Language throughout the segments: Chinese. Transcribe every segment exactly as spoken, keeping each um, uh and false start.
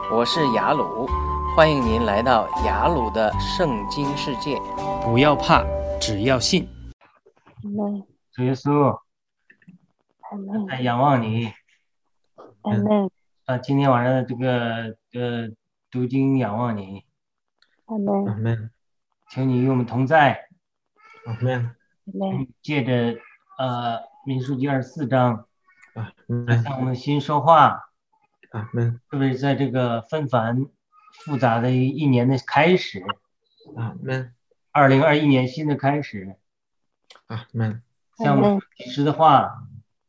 我是雅鲁，欢迎您来到雅鲁的圣经世界。不要怕，只要信。 主耶稣，在仰望你。 Amen. 啊，今天晚上的这个呃读经仰望你。 Amen. Amen. 求你与我们同在。 Amen. Amen. 借着呃民数记二十四章， Amen. 向我们心说话。 Amen. 特别是在这个纷繁复杂的一年的开始。 Amen. 二零二一年新的开始。 Amen. 向我们及时的话。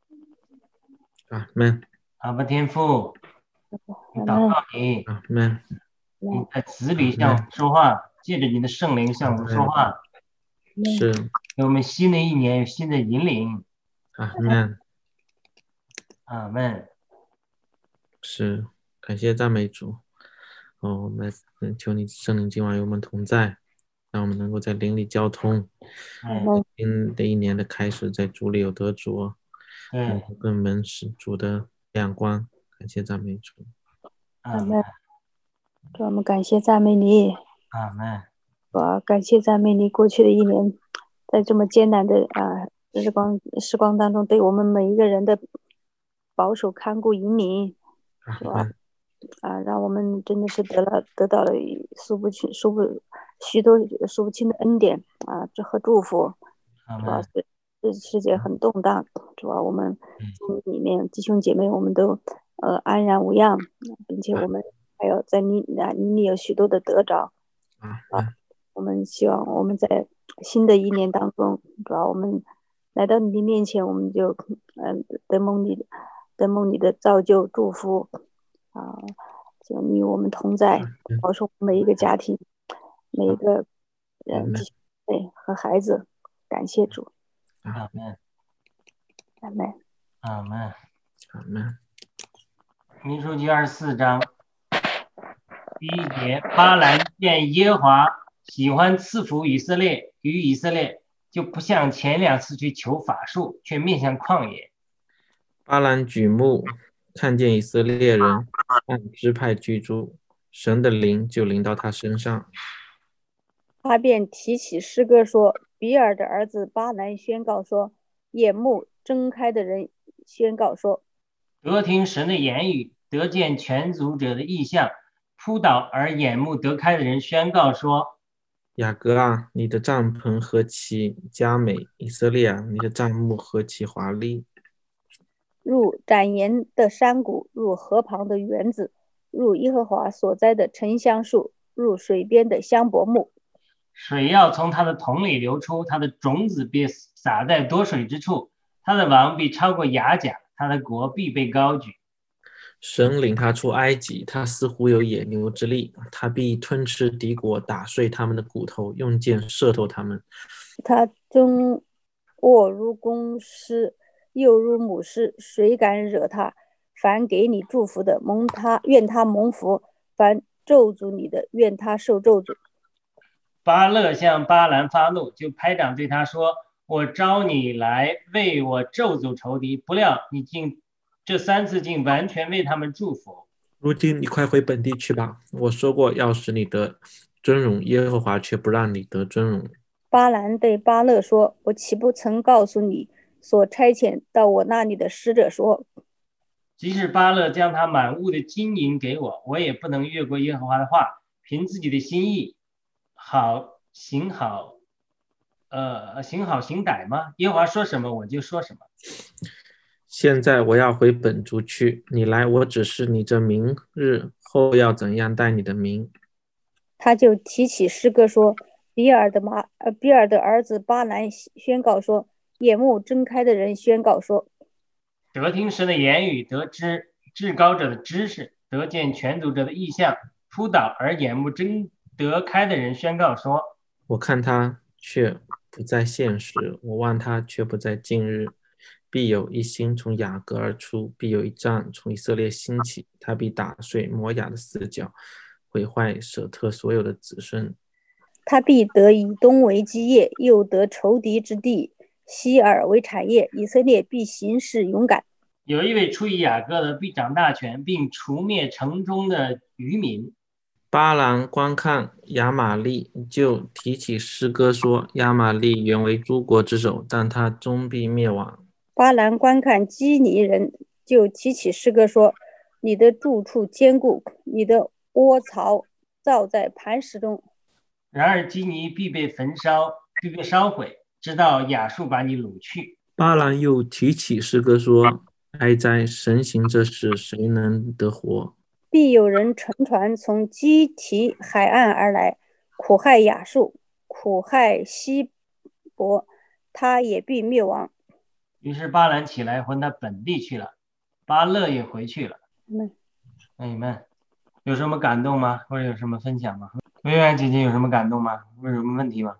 Amen. 阿爸天父，你祷告你。 Amen. 你在子里向我们说话，借着你的圣灵向我们说话。 是。 给我们新的一年有新的引领。 Amen. 阿们。 是，感谢赞美主。哦，我们求你圣灵今晚与我们同在，让我们能够在灵里交通。新的一年的开始，在主里有得着， 嗯， 更门使主的亮光。感谢赞美主。 阿们。主，我们感谢赞美你。 阿们。 我感谢赞美你，过去的一年，在这么艰难的啊时光时光当中，对我们每一个人的保守看顾引领，是吧？啊，让我们真的是得了得到了数不清、数不许多数不清的恩典啊，这和祝福，主要是这世界很动荡，主要我们里面弟兄姐妹我们都呃安然无恙，并且我们还有在你啊你里有许多的得着啊，我们希望我们在新的一年当中，主要我们来到你的面前，我们就嗯得蒙你得蒙你的造就祝福。啊，求你与我们同在，保守每一个家庭，每一个人对和孩子，感谢主。 阿们。 阿们。 阿们。 阿们。 民数记二十四章第一节，巴兰见耶和华喜欢赐福以色列，与以色列就不像前两次去求法术，却面向旷野。 巴兰举目看见以色列人按支派居住，神的灵就临到他身上。 他便提起诗歌说：比尔的儿子巴兰宣告说，眼目睁开的人宣告说， 得听神的言语，得见全族者的意象，扑倒而眼目得开的人宣告说， 雅各啊，你的帐篷何其佳美，以色列啊，你的帐幕何其华丽。 入展颜的山谷，入河旁的园子，入耶和华所栽的沉香树，入水边的香柏木。 水要从他的桶里流出，他的种子必撒在多水之处，他的王必超过雅甲，他的国必被高举。 神领他出埃及，他似乎有野牛之力，他必吞吃敌国，打碎他们的骨头，用箭射透他们。 他终卧如公狮，又如母狮，谁敢惹他？凡给你祝福的，蒙他愿他蒙福；凡咒诅你的，愿他受咒诅。 巴勒向巴兰发怒，就拍掌对他说：我招你来为我咒诅仇敌，不料你竟这三次竟完全为他们祝福。 如今你快回本地去吧，我说过要使你得尊荣，耶和华却不让你得尊荣。 巴兰对巴勒说：我岂不曾告诉你，所差遣到我那里的使者说， 即使巴勒将他满屋的金银给我，我也不能越过耶和华的话，凭自己的心意好行好呃行好行歹吗？耶和华说什么我就说什么。 现在我要回本族去，你来，我指示你这明日后要怎样带你的名。 他就提起诗歌说，比尔的马呃比尔的儿子巴兰宣告说，眼目睁开的人宣告说， 得听神的言语，得知至高者的知识，得见全族者的意象，扑倒而眼目睁得开的人宣告说， 我看他却不在现实，我望他却不在近日。必有一星从雅各而出，必有一杖从以色列兴起，他必打碎摩亚的四角，毁坏舍特所有的子孙。 他必得以东为基业，又得仇敌之地，希尔为产业，以色列必行事勇敢。 有一位出于雅各的必掌大权，并除灭城中的渔民。 巴兰观看亚玛利，就提起诗歌说：亚玛利原为诸国之首，但他终必灭亡。 巴兰观看基尼人，就提起诗歌说：你的住处坚固，你的窝巢造在磐石中。 然而基尼必被焚烧，必被烧毁，直到亚述把你掳去。 巴兰又提起诗歌说：哀哉，神行这事，谁能得活？ 必有人乘船从基提海岸而来，苦害亚述，苦害希伯，他也必灭亡。 于是巴兰起来回他本地去了，巴勒也回去了。 嗯， 你们有什么感动吗？或者有什么分享吗？薇薇安姐姐有什么感动吗？有什么问题吗？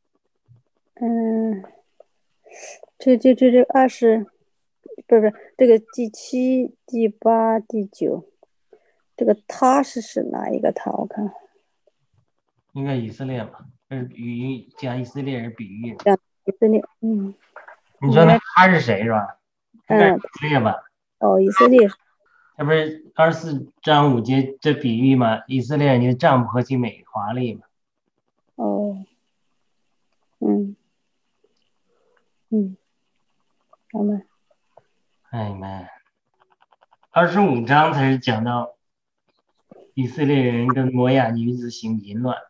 嗯，这这这这二十，不是不是，这个第七、第八、第九，这个他是是哪一个他？我看应该以色列吧，这是比喻，讲以色列人比喻。 讲以色列，嗯， 你说那他是谁是吧？应该是以色列吧？ 哦，以色列， 这不是二十四章五节这比喻吗？以色列人的帐篷何其美华丽嘛。 哦，嗯嗯，好吗？ 哎妈，二十五章才是讲到以色列人跟摩亚女子行淫乱，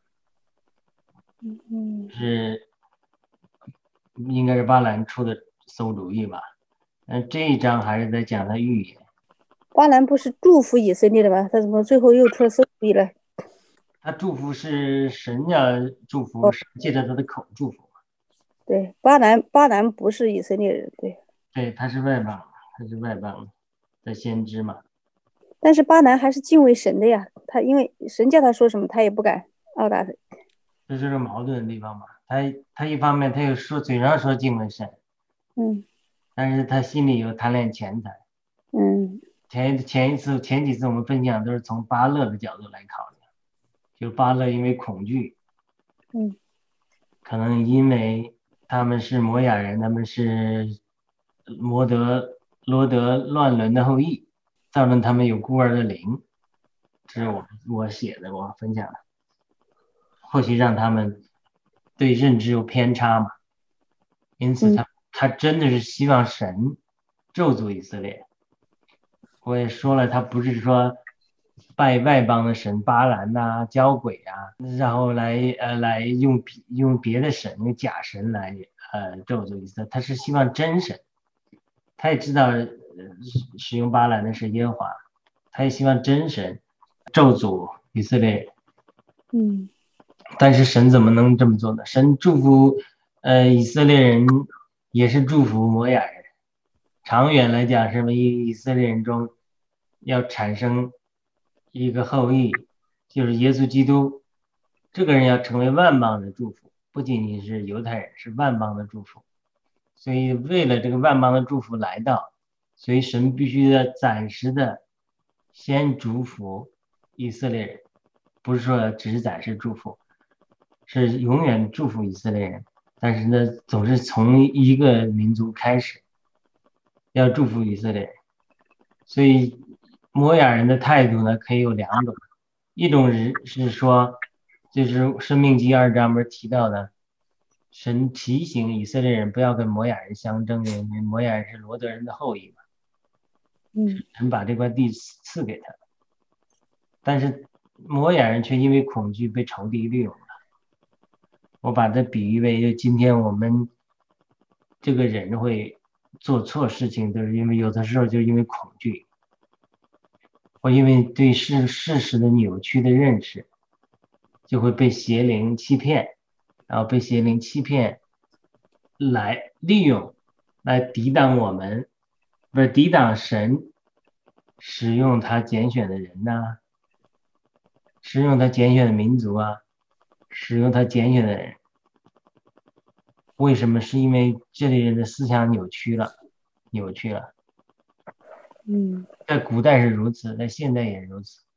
嗯， 是应该是巴兰出的馊主意吧？嗯，这一章还是在讲他预言。 巴兰不是祝福以色列的吗？他怎么最后又出了馊主意了？ 他祝福是神要祝福，是借着他的口祝福。 对，巴兰巴兰不是以色列人，对。 对，他是外邦，他是外邦的先知嘛。 但是巴兰还是敬畏神的呀，他因为神叫他说什么，他也不敢傲大。 这就是矛盾的地方嘛。他他一方面他又说嘴上说敬畏神， 嗯， 但是他心里又贪恋钱财。 嗯， 前前一次前几次我们分享都是从巴勒的角度来考虑，就巴勒因为恐惧， 嗯， 可能因为他们是摩亚人，他们是摩德罗德乱伦的后裔，造成他们有孤儿的灵。这是我我写的，我分享的，或许让他们对认知有偏差嘛，因此他、嗯、他真的是希望神咒诅以色列。我也说了，他不是说拜外邦的神巴兰呐、啊、交鬼啊，然后来呃来用用别的神用假神来呃咒诅以色列，他是希望真神。他也知道、呃、使用巴兰的是耶和华，他也希望真神咒诅以色列。 嗯， 但是神怎么能这么做呢？神祝福呃以色列人，也是祝福摩亚人。长远来讲，是以以色列人中要产生一个后裔，就是耶稣基督，这个人要成为万邦的祝福，不仅仅是犹太人，是万邦的祝福。所以为了这个万邦的祝福来到，所以神必须要暂时的先祝福以色列人，不是说只是暂时祝福，是永远祝福以色列人。但是呢，总是从一个民族开始要祝福以色列人。所以摩亚人的态度呢可以有两种，一种是说就是申命记二章不是提到的，神提醒以色列人不要跟摩亚人相争，因为摩亚人是罗德人的后裔嘛。 嗯， 神把这块地赐给他，但是摩亚人却因为恐惧被仇敌利用了。我把它比喻为，就今天我们这个人会做错事情，都是因为有的时候就因为恐惧，或因为对事事实的扭曲的认识，就会被邪灵欺骗，然后被邪灵欺骗来利用，来抵挡我们，不是抵挡神使用他拣选的人呐、啊，使用他拣选的民族啊，使用他拣选的人。为什么？是因为这类人的思想扭曲了，扭曲了。 嗯， 在古代是如此，在现代也如此。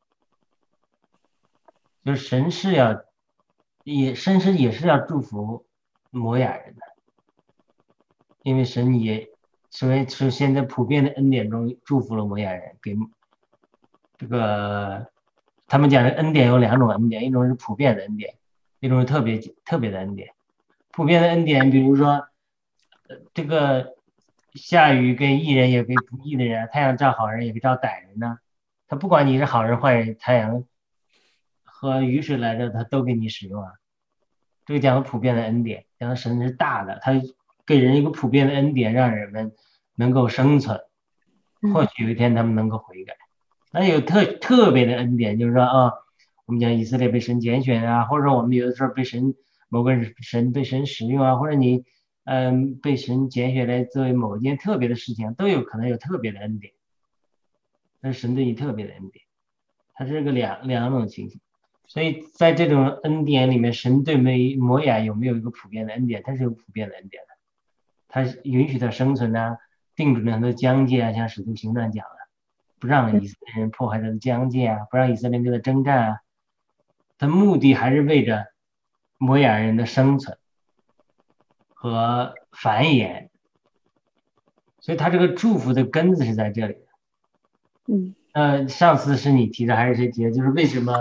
就是神是要，也神是也是要祝福摩亚人的，因为神也所以是现在普遍的恩典中祝福了摩亚人，给这个他们讲的恩典有两种恩典，一种是普遍的恩典，一种是特别特别的恩典。普遍的恩典，比如说这个下雨给义人也给不义的人，太阳照好人也给照歹人呢。他不管你是好人坏人，太阳和雨水来着，他都给你使用啊。这个讲的普遍的恩典，讲的神是大的，他给人一个普遍的恩典，让人们能够生存，或许有一天他们能够悔改。那有特特别的恩典，就是说啊，我们讲以色列被神拣选啊，或者我们有的时候被神某个神被神使用啊，或者你嗯被神拣选来作为某一件特别的事情，都有可能有特别的恩典。那是神对你特别的恩典，它是个两两种情形。所以在这种恩典里面，神对摩亚有没有一个普遍的恩典？它是有普遍的恩典的，它允许它生存啊，定准了很多疆界啊，像使徒行传讲的，不让以色列人破坏他的疆界啊，不让以色列人跟他征战啊，它目的还是为着摩亚人的生存和繁衍，所以他这个祝福的根子是在这里的。 嗯， 呃，上次是你提的还是谁提的？就是为什么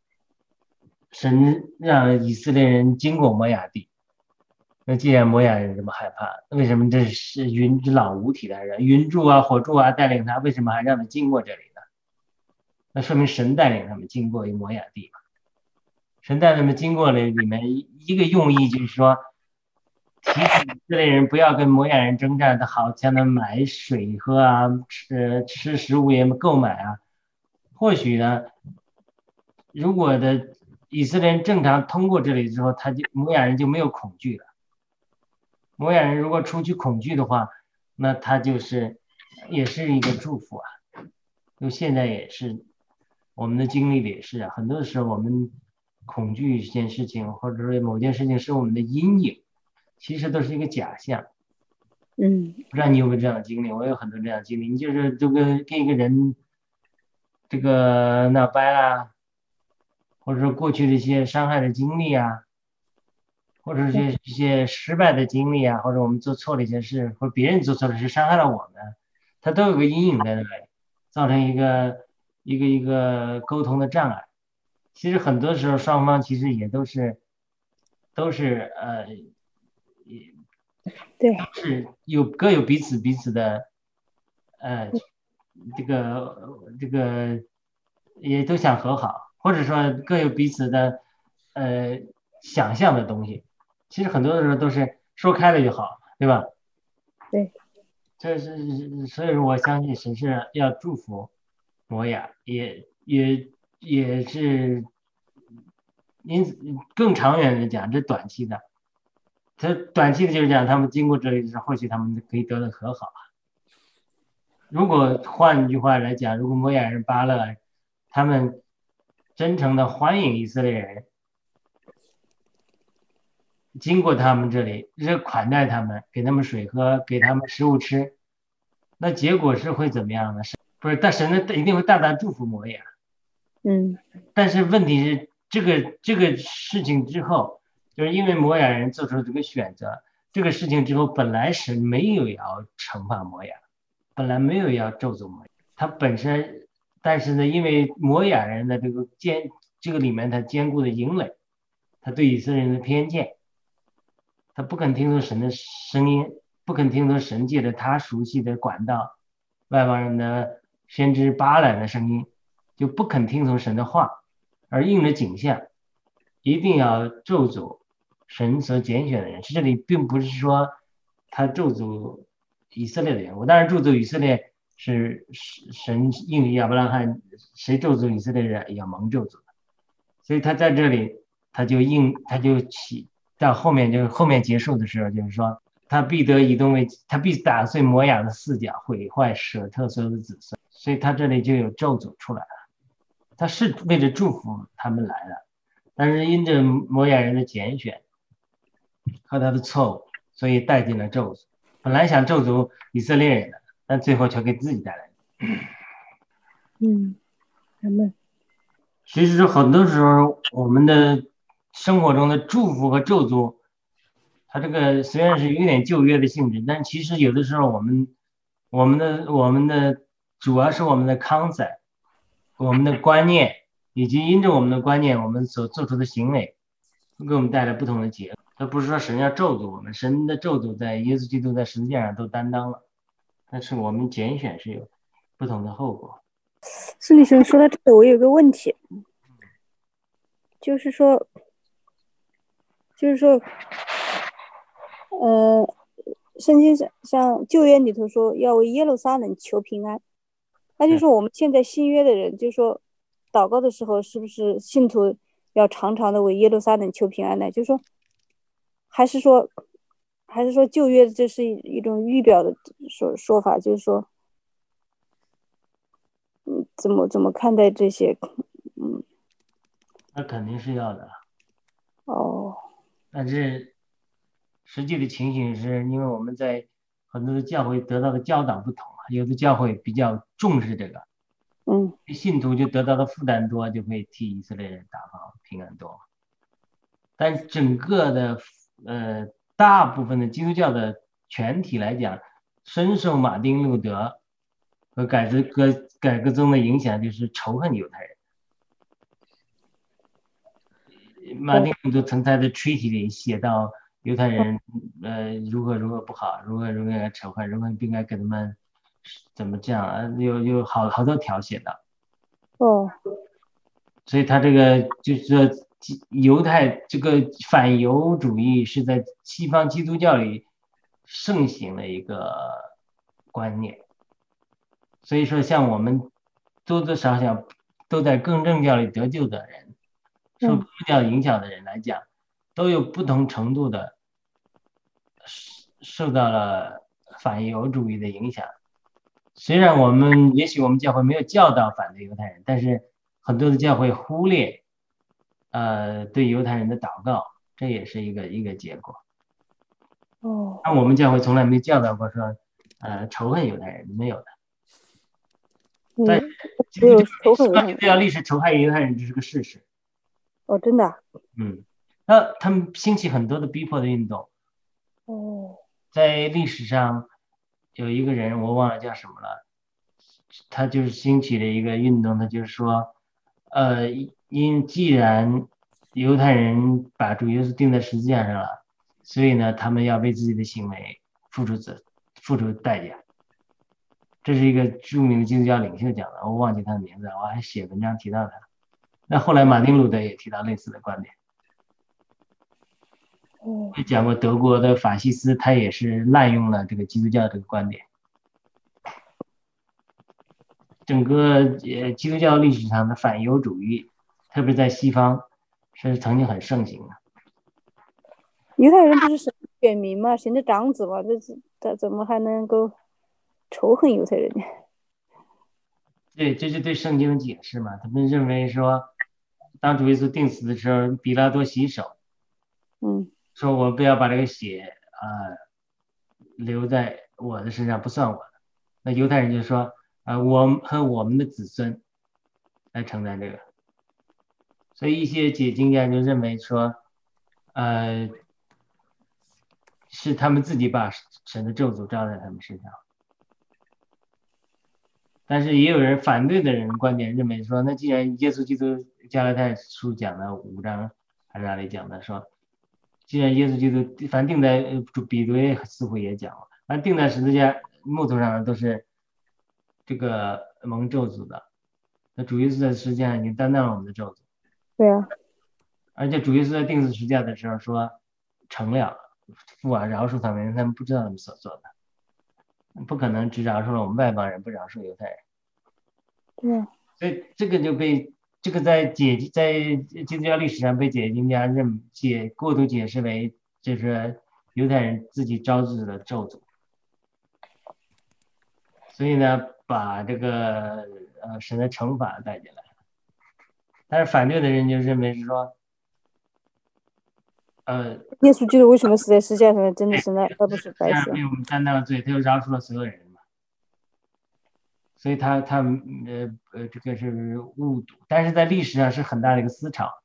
神让以色列人经过摩亚地？那既然摩亚人这么害怕，为什么这是云之老五体的人，云柱啊、火柱啊带领他，为什么还让他经过这里呢？那说明神带领他们经过摩亚地嘛。神带领他们经过了里面一个用意就是说，提醒以色列人不要跟摩亚人征战的好，像他们买水喝啊，吃吃食物也购买啊。或许呢，如果的以色列人正常通过这里之后，他就摩亚人就没有恐惧了。摩亚人如果出去恐惧的话，那他就是也是一个祝福啊。就现在也是我们的经历里也是啊，很多时候我们恐惧一件事情，或者说某件事情是我们的阴影，其实都是一个假象。 嗯， 不知道你有没有这样的经历？我有很多这样的经历。你就是这个跟一个人这个闹掰啦，或者说过去的一些伤害的经历啊，或者是一些失败的经历啊，或者我们做错了一些事，或者别人做错了事伤害了我们，它都有个阴影在那里，造成一个一个一个沟通的障碍。其实很多时候双方其实也都是都是呃， 对， 是有各有彼此彼此的呃这个这个也都想和好，或者说各有彼此的呃想象的东西。其实很多的时候都是说开了就好，对吧？ 对， 这是所以说我相信神是要祝福摩亚，也也也是因此更长远的讲，这短期的，这短期的就是讲他们经过这里之后，或许他们可以得到和好。如果换句话来讲，如果摩亚人巴勒他们真诚的欢迎以色列人经过他们这里，热款待他们，给他们水喝，给他们食物吃，那结果是会怎么样呢？是不是？但神呢一定会大大祝福摩亚。 嗯， 但是问题是，这个这个事情之后，就是因为摩亚人做出这个选择，这个事情之后，本来神没有要惩罚摩亚，本来没有要咒诅摩亚，他本身，但是呢，因为摩亚人的这个坚，这个里面他坚固的营垒，他对以色列人的偏见。他不肯听从神的声音，不肯听从神界的他熟悉的管道，外邦人的先知巴兰的声音，就不肯听从神的话，而应着景象，一定要咒诅神所拣选的人。这里并不是说他咒诅以色列的人，我当然咒诅以色列是神应许亚伯拉罕，谁咒诅以色列人要蒙咒诅的，所以他在这里他就应他就起。到后面就是后面结束的时候，就是说他必得以东为，他必打碎摩亚的四角，毁坏舍特所有的子孙，所以他这里就有咒诅出来了。他是为了祝福他们来的，但是因着摩亚人的拣选和他的错误，所以带进了咒诅。本来想咒诅以色列人的，但最后却给自己带来。 嗯，咱们其实很多时候我们的生活中的祝福和咒诅，它这个虽然是有点旧约的性质，但其实有的时候我们我们的我们的主要是我们的 concept， 我们的观念，以及因着我们的观念，我们所做出的行为，会给我们带来不同的结果。他不是说神要咒诅我们，神的咒诅在耶稣基督在十字架上都担当了，但是我们拣选是有不同的后果。 孙女生说到这个，我有个问题，就是说，就是说，呃，圣经上像旧约里头说要为耶路撒冷求平安，那就是说我们现在新约的人，就是说祷告的时候，是不是信徒要常常的为耶路撒冷求平安呢？就是说，还是说，还是说旧约这是一种预表的说说法，就是说，嗯，怎么怎么看待这些？嗯， 那肯定是要的。 哦， 但是实际的情形是因为我们在很多的教会得到的教导不同，有的教会比较重视这个， 嗯， 信徒就得到的负担多，就会替以色列人祷告平安多。但整个的呃大部分的基督教的全体来讲，深受马丁路德和改革革改革宗的影响，就是仇恨犹太人。马丁路德曾在的 treaty 里写到犹太人呃如何如何不好，如何如何仇恨，如何不应该给他们怎么这样啊，有有好好多条写的。 哦， 所以他这个就是说犹太这个反犹主义是在西方基督教里盛行的一个观念。所以说像我们多多少少都在更正教里得救的人，受基督教影响的人来讲，都有不同程度的受到了反犹主义的影响。虽然我们也许我们教会没有教导反对犹太人，但是很多的教会忽略呃对犹太人的祷告，这也是一个一个结果。 哦， 那我们教会从来没教导过说呃仇恨犹太人，没有的。但基督教历史仇恨犹太人这是个事实。 哦，真的、啊？ 嗯，那他们兴起很多的逼迫的运动。 哦， 在历史上有一个人我忘了叫什么了，他就是兴起了一个运动，他就是说，呃，因既然犹太人把主耶稣钉在十字架上了，所以呢，他们要为自己的行为付出责付出代价。这是一个著名的基督教领袖讲的，我忘记他的名字，我还写文章提到他。那后来马丁路德也提到类似的观点。也讲过德国的法西斯，他也是滥用了这个基督教这个观点。整个呃基督教历史上的反犹主义，特别在西方是曾经很盛行的。 犹太人不是神的选民吗？神的长子吗？这这怎么还能够仇恨犹太人呢？ 对，这是对圣经的解释嘛。他们认为说，当主耶稣钉死的时候，比拉多洗手， 嗯， 说我不要把这个血啊、呃、留在我的身上，不算我的。那犹太人就说啊、呃，我们和我们的子孙来承担这个。所以一些解经家就认为说，呃，是他们自己把神的咒诅招在他们身上。但是也有人反对的人观点认为说，那既然耶稣基督加拉太书讲的五章还是哪里讲的说，既然耶稣基督凡钉在彼得似乎也讲了，凡钉在十字架木头上的都是这个蒙咒诅的，那主耶稣在十字架上已经担当了我们的咒诅。 对啊。 而且主耶稣在钉死十字架的时候说成了，父啊饶恕他们，他们不知道他们所做的。不可能只饶恕了我们外邦人，不饶恕犹太人。 对啊， 所以这个就被这个在解在基督教历史上被解经家认解过度解释为就是犹太人自己招致的咒诅。所以呢，把这个呃神的惩罚带进来。但是反对的人就认为是说，呃， 耶稣基督为什么死在十字架上？真的是那而不是白死？ 为我们担当了罪，他又饶恕了所有人嘛。所以他他呃呃这个是误读，但是在历史上是很大的一个思潮。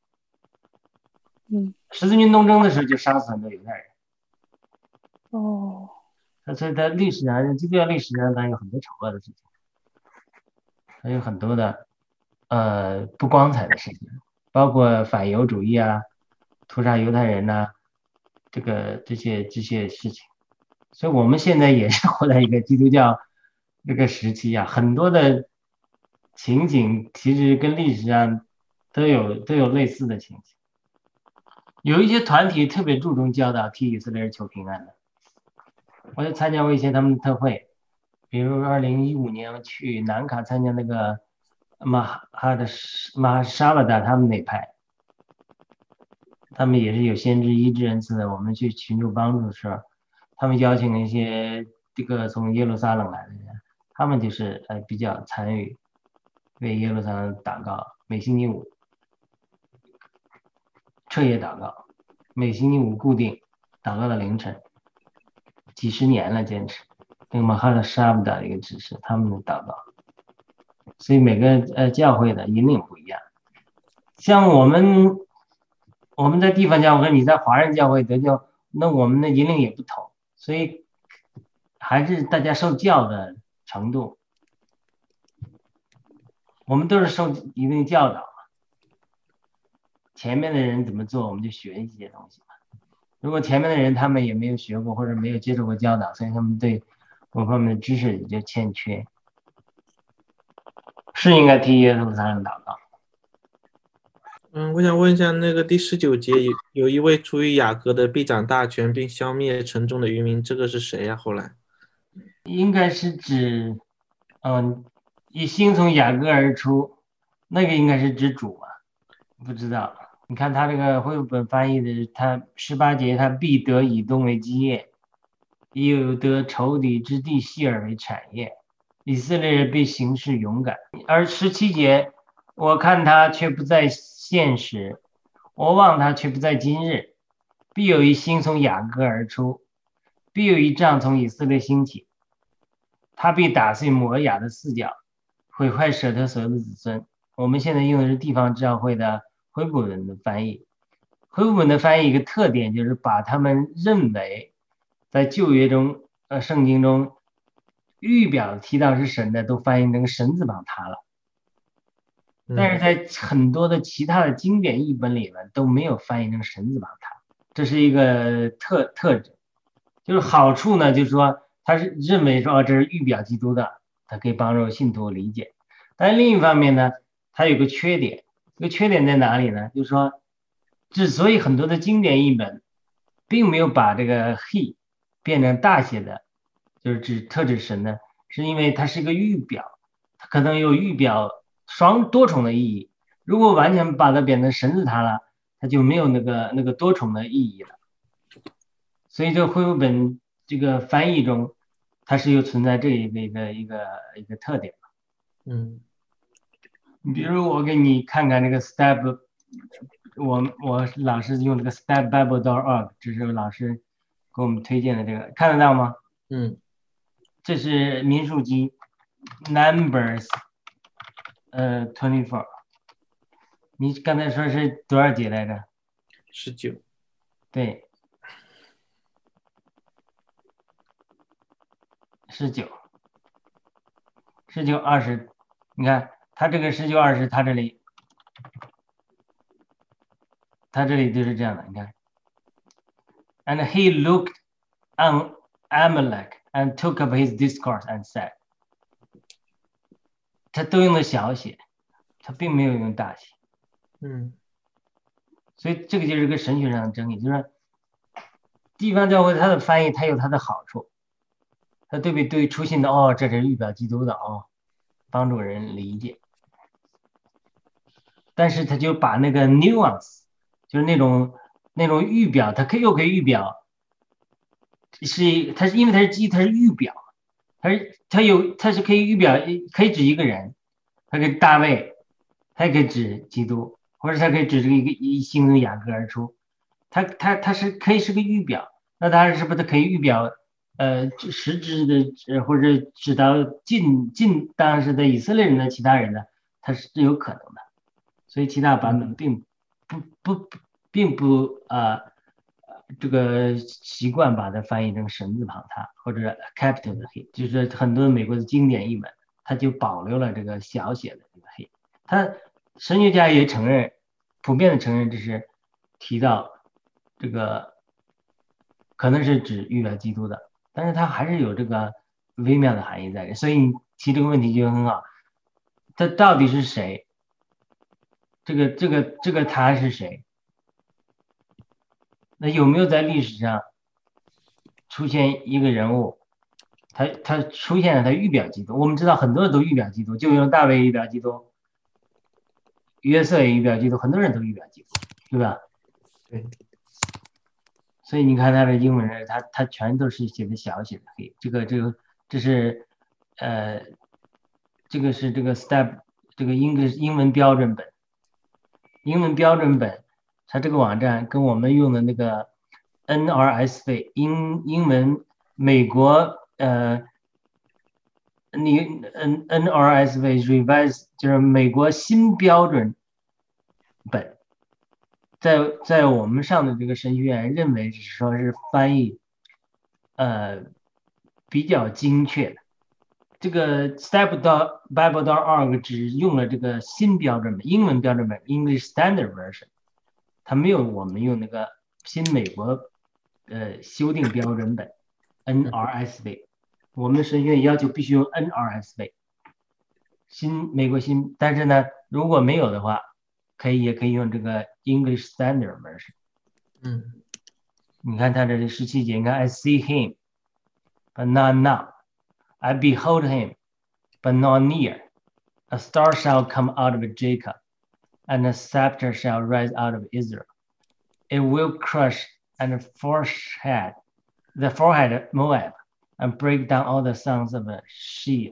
嗯， 十字军东征的时候就杀死很多犹太人。 哦， 他所以在历史上，基督教历史上，它有很多丑恶的事情，还有很多的呃不光彩的事情，包括反犹主义啊、屠杀犹太人呐、啊，这个这些这些事情。所以我们现在也是活在一个基督教这个时期啊，很多的情景其实跟历史上都有都有类似的情形。有一些团体特别注重教导替以色列人求平安的，我就参加过一些他们的特会，比如二零一五年去南卡参加那个马哈的马哈沙瓦达他们那派，他们也是有先知医治恩赐的，我们去寻求帮助的时候，他们邀请了一些这个从耶路撒冷来的人，他们就是呃比较参与为耶路撒冷祷告，每星期五彻夜祷告，每星期五固定祷告到凌晨，几十年了坚持。那个马哈的沙布的一个指示，他们的祷告，所以每个呃教会的引领不一样。像我们我们在地方教会，你在华人教会得救，那我们的引领也不同，所以还是大家受教的程度，我们都是受一定教导。前面的人怎么做，我们就学一些东西嘛。如果前面的人他们也没有学过或者没有接受过教导，所以他们对某方面的知识也就欠缺，是应该替耶路撒冷祷告。 嗯，我想问一下，那个第十九节有有一位出于雅各的必掌大权，并消灭城中的渔民，这个是谁呀、啊？后来应该是指，嗯，一星从雅各而出，那个应该是指主嘛？不知道。你看他这个绘本翻译的，他十八节，他必得以东为基业，也有得仇敌之地希尔为产业，以色列人必行事勇敢。而十七节，我看他却不在现实，我望他却不在今日，必有一星从雅各而出，必有一杖从以色列兴起，他必打碎摩亚的四角，毁坏舍特所有的子孙。我们现在用的是地方教会的恢复文的翻译，恢复文的翻译一个特点就是把他们认为在旧约中呃圣经中预表提到是神的都翻译成神字旁他了，但是在很多的其他的经典译本里面都没有翻译成神字旁他，这是一个特特质。就是好处呢，就是说他是认为说这是预表基督的，他可以帮助信徒理解。但另一方面呢，它有个缺点，这个缺点在哪里呢？就是说，之所以很多的经典译本并没有把这个 he 变成大写的，就是指特指神呢，是因为它是一个预表，它可能有预表双多重的意义。如果完全把它变成神字塔了，它就没有那个那个多重的意义了。所以这个恢复本这个翻译中，它是有存在这一个一个一个一个特点。 嗯， 比如我给你看看这个 step， 我我老是用这个 step bible dot org， 这是老师给我们推荐的这个，看得到吗？ 嗯， 这是民数记 numbers 呃 twenty four， 你刚才说是多少节来着？ 十九。 对，十九，十九二十，你看他这个十九二十，他这里，他这里就是这样的，你看 ，and he looked on Amalek and took up his discourse and said， 他都用的小写，他并没有用大写， 嗯， 所以这个就是个神学上的争议，就是地方教会它的翻译它有它的好处，它对比对出现的哦，这是预表基督的哦，帮助人理解，但是他就把那个 nuance， 就是那种那种预表，它可以又可以预表，是它是因为它是基它是预表，它是它有它是可以预表，可以指一个人，它可以大卫，它也可以指基督，或者它可以指这个一个一星从雅各而出，它它它是可以是个预表，那它是不是可以预表呃实质的或者指到近近当时的以色列人的其他人呢？它是有可能的，所以其他版本并不不并不呃这个习惯把它翻译成神字旁他或者 capital 的 he， 就是很多美国的经典译本，它就保留了这个小写的这个 he。他神学家也承认，普遍的承认，这是提到这个可能是指预表基督的，但是它还是有这个微妙的含义在这，所以你提这个问题就很好，他到底是谁？这个这个这个他是谁？那有没有在历史上出现一个人物，他他出现了他预表基督？我们知道很多人都预表基督，就用大卫预表基督，约瑟也预表基督，很多人都预表基督，对吧？ 对。 所以你看他的英文人，他他全都是写的小写的黑，这个这个这是呃，这个是这个 step 这个英英文标准本，英文标准本，它这个网站跟我们用的那个 N R S V 英英文美国呃，你 N N R S V revise 就是美国新标准本。在在我们上的这个神学院认为是说是翻译，呃，比较精确的。这个 step 到 bible 到 org 只用了这个新标准本，英文标准本 English Standard Version， 它没有我们用那个新美国呃修订标准本 N R S V。我们神学院要求必须用 N R S V， 新美国新，但是呢，如果没有的话。可以，也可以用这个 English Standard Version。 嗯， 你看它这里十七节，你看 I see him, but not now. I behold him, but not near. A star shall come out of Jacob, and a scepter shall rise out of Israel. It will crush and forehead the forehead of Moab, and break down all the sons of Shea.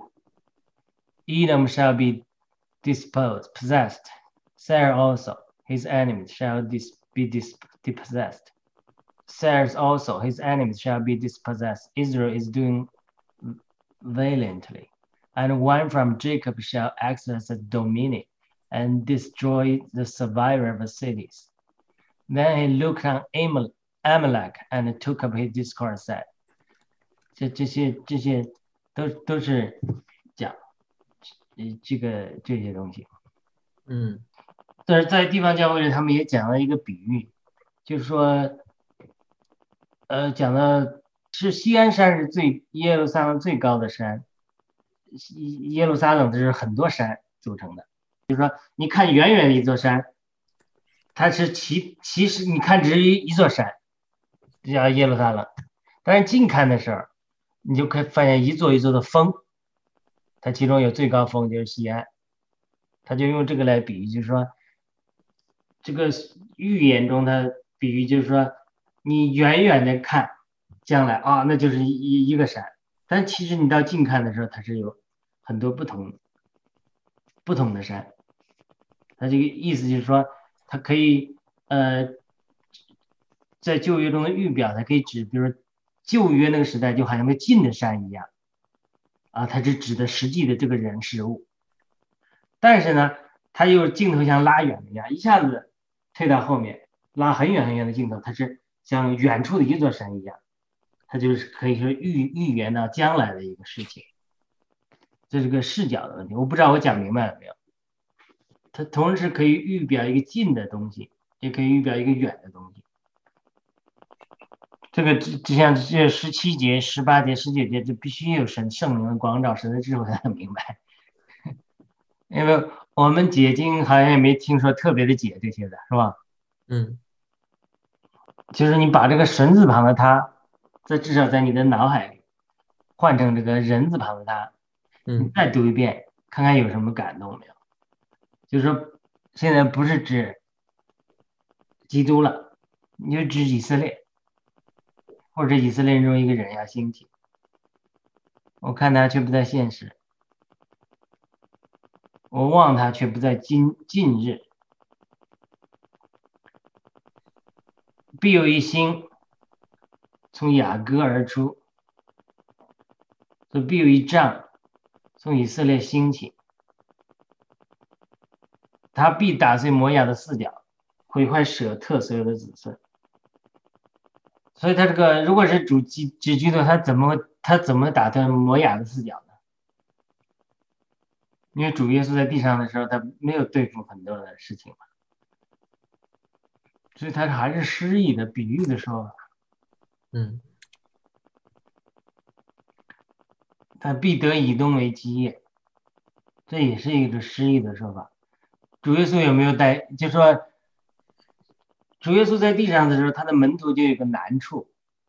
Edom shall be disposed, possessed.Seir also, his enemies shall dis be dis dispossessed. Seir also, his enemies shall be dispossessed. Israel is doing valiantly. And one from Jacob shall exercise dominion and destroy the survivor of the cities. Then he looked on Amalek and took up his discourse, said, 这这些这些都都是讲这个这些东西。 嗯。 但是在地方教会里，他们也讲了一个比喻，就是说，呃，讲的是西安山是最耶路撒冷最高的山，耶路撒冷这是很多山组成的，就是说，你看远远的一座山，它是其其实你看只是一座山，这叫耶路撒冷，但是近看的时候，你就可以发现一座一座的峰，它其中有最高峰就是西安，他就用这个来比喻，就是说。这个预言中的比喻就是说，你远远的看，将来啊，那就是一一个山，但其实你到近看的时候，它是有很多不同不同的山。它这个意思就是说，它可以呃，在旧约中的预表，它可以指，比如旧约那个时代就好像个近的山一样，啊，它是指的实际的这个人事物。但是呢，它又镜头像拉远了一样，一下子。退到后面，拉很远很远的镜头，它是像远处的一座山一样，它就是可以说预预言到将来的一个事情，这是个视角的问题。我不知道我讲明白了没有？它同时可以预表一个近的东西，也可以预表一个远的东西。这个就像这十七节、十八节、十九节，这必须有神圣灵的光照、神的智慧才能明白。因为我们解经好像也没听说特别的解这些的，是吧？ 嗯， 就是你把这个神字旁的他，在至少在你的脑海里换成这个人字旁的他，你再读一遍，看看有什么感动没有？就是说，现在不是指基督了，你就指以色列，或者以色列人中一个人要兴起。我看他却不在现实。我望他却不在今近日，必有一星从雅各而出，所以必有一杖从以色列兴起，他必打碎摩押的四角，毁坏舍特所有的子孙。 所以他这个如果是主基只基督，他怎么他怎么打断摩亚的四角呢？因为主耶稣在地上的时候，他没有对付很多的事情嘛，所以他还是诗意的比喻的说法。 嗯， 他必得以东为基业，这也是一个诗意的说法。主耶稣有没有带？就说主耶稣在地上的时候，他的门徒就有一个难处，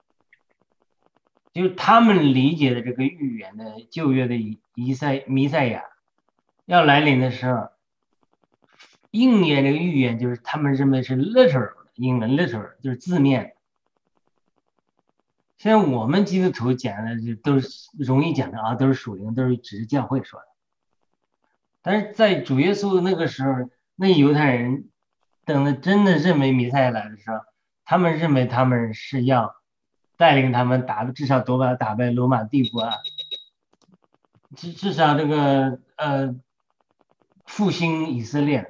就是他们理解的这个预言的旧约的以赛弥赛亚要来临的时候，应验这个预言就是他们认为是 literal 的，英文 literal 就是字面。现在我们基督徒讲的就都是容易讲的啊，都是属灵，都是只是教会说的。但是在主耶稣那个时候，那犹太人等的真的认为弥赛亚来的时候，他们认为他们是要带领他们打至少夺把打败罗马帝国啊，至至少这个呃复兴以色列嘛。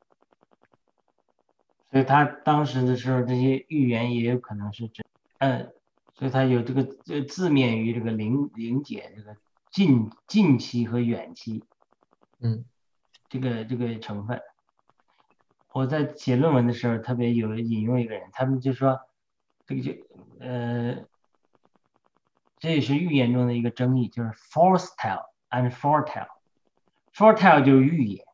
所以他当时的时候，这些预言也有可能是真，嗯，所以他有这个这个字面与这个灵灵解这个近近期和远期， 嗯， 这个这个成分。我在写论文的时候特别有引用一个人，他们就说这个就呃，这也是预言中的一个争议，就是 foretell and foretell。foretell 就是预言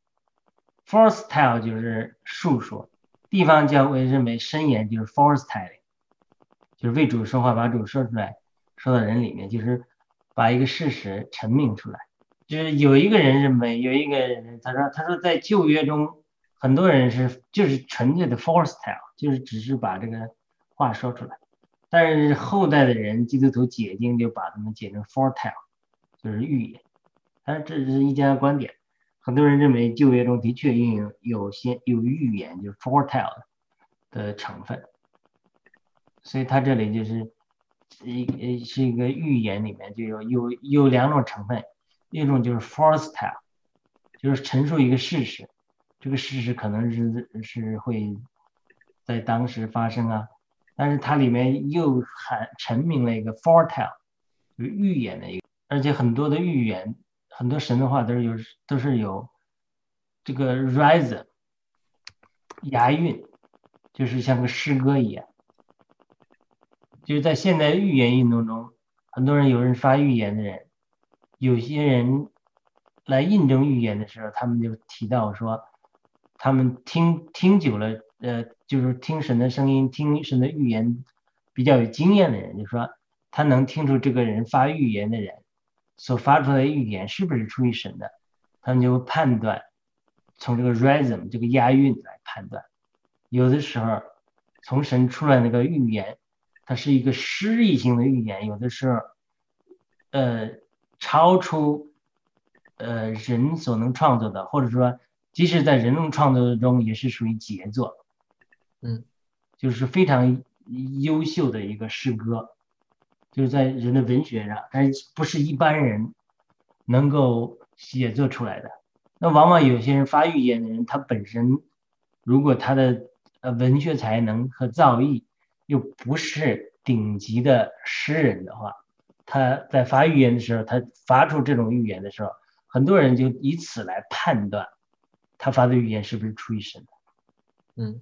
，foretell 就是述说。地方教会认为申言就是 foretelling， 就是为主说话，把主说出来，说到人里面，就是把一个事实陈明出来。就是有一个人认为，有一个人他说他说在旧约中，很多人是就是纯粹的 foretell， 就是只是把这个话说出来。但是后代的人，基督徒解经就把他们解成 foretell， 就是预言。但是这是一家观点。很多人认为旧约中的确运用有些有预言，就是 foretell 的成分，所以它这里就是一是一个预言里面就有有有两种成分，一种就是 foretell， 就是陈述一个事实，这个事实可能是是会在当时发生啊，但是它里面又含陈明了一个 foretell， 就是预言的一个，而且很多的预言。很多神的话都是有都是有这个 rhythm 押韵，就是像个诗歌一样。就是在现代预言运动中，很多人有人发预言的人，有些人来印证预言的时候，他们就提到说，他们听听久了，呃，就是听神的声音，听神的预言比较有经验的人，就说他能听出这个人发预言的人所发出来的预言是不是出于神的，他们就会判断，从这个 rhythm 这个押韵来判断。有的时候从神出来那个预言，它是一个诗意性的预言，有的时候呃超出呃人所能创作的，或者说即使在人能创作中也是属于杰作， 嗯， 就是非常优秀的一个诗歌。就是在人的文学上，但是不是一般人能够写作出来的。那往往有些人发预言的人，他本身如果他的呃文学才能和造诣又不是顶级的诗人的话，他在发预言的时候，他发出这种预言的时候，很多人就以此来判断他发的预言是不是出于神的。 嗯，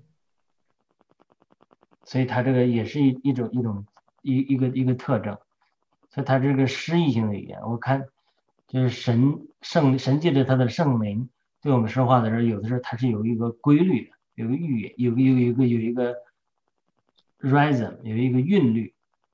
所以他这个也是一一种一种。一一个一个特征，所以它这个诗意性的语言，我看就是神圣神借着他的圣灵对我们说话的时候，有的时候它是有一个规律的，有个语言，有个有一个有一个 rhythm， 有一个韵律。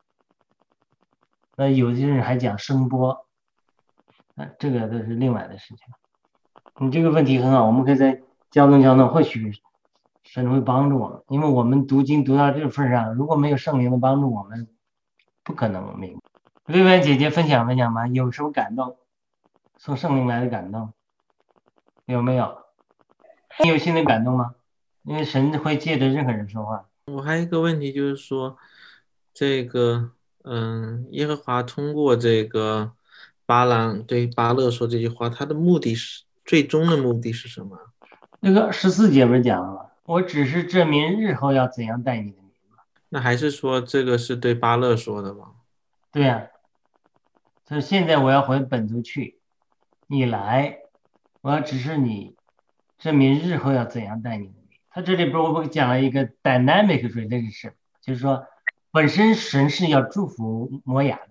那有些人还讲声波，那这个都是另外的事情。你这个问题很好，我们可以再交通交通，或许神会帮助我们，因为我们读经读到这个份上，如果没有圣灵的帮助，我们不可能明白。薇薇姐姐分享分享吧，有什么感动？从圣灵来的感动有没有？你有新的感动吗？因为神会借着任何人说话。 我还有一个问题就是说，这个嗯，耶和华通过这个巴郎对巴勒说这句话，他的目的是最终的目的是什么？ 那个十四节不是讲了吗？我只是证明日后要怎样待你的民嘛。 那还是说这个是对巴勒说的吗？ 对呀、啊，所以现在我要回本族去，你来，我要指示你，证明日后要怎样带你。他这里不是我讲了一个 dynamic relationship， 就是说本身神是要祝福摩亚的。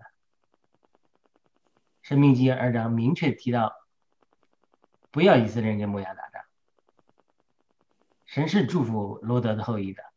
申命记二章明确提到，不要以色列人跟摩亚打仗。神是祝福罗德的后裔的。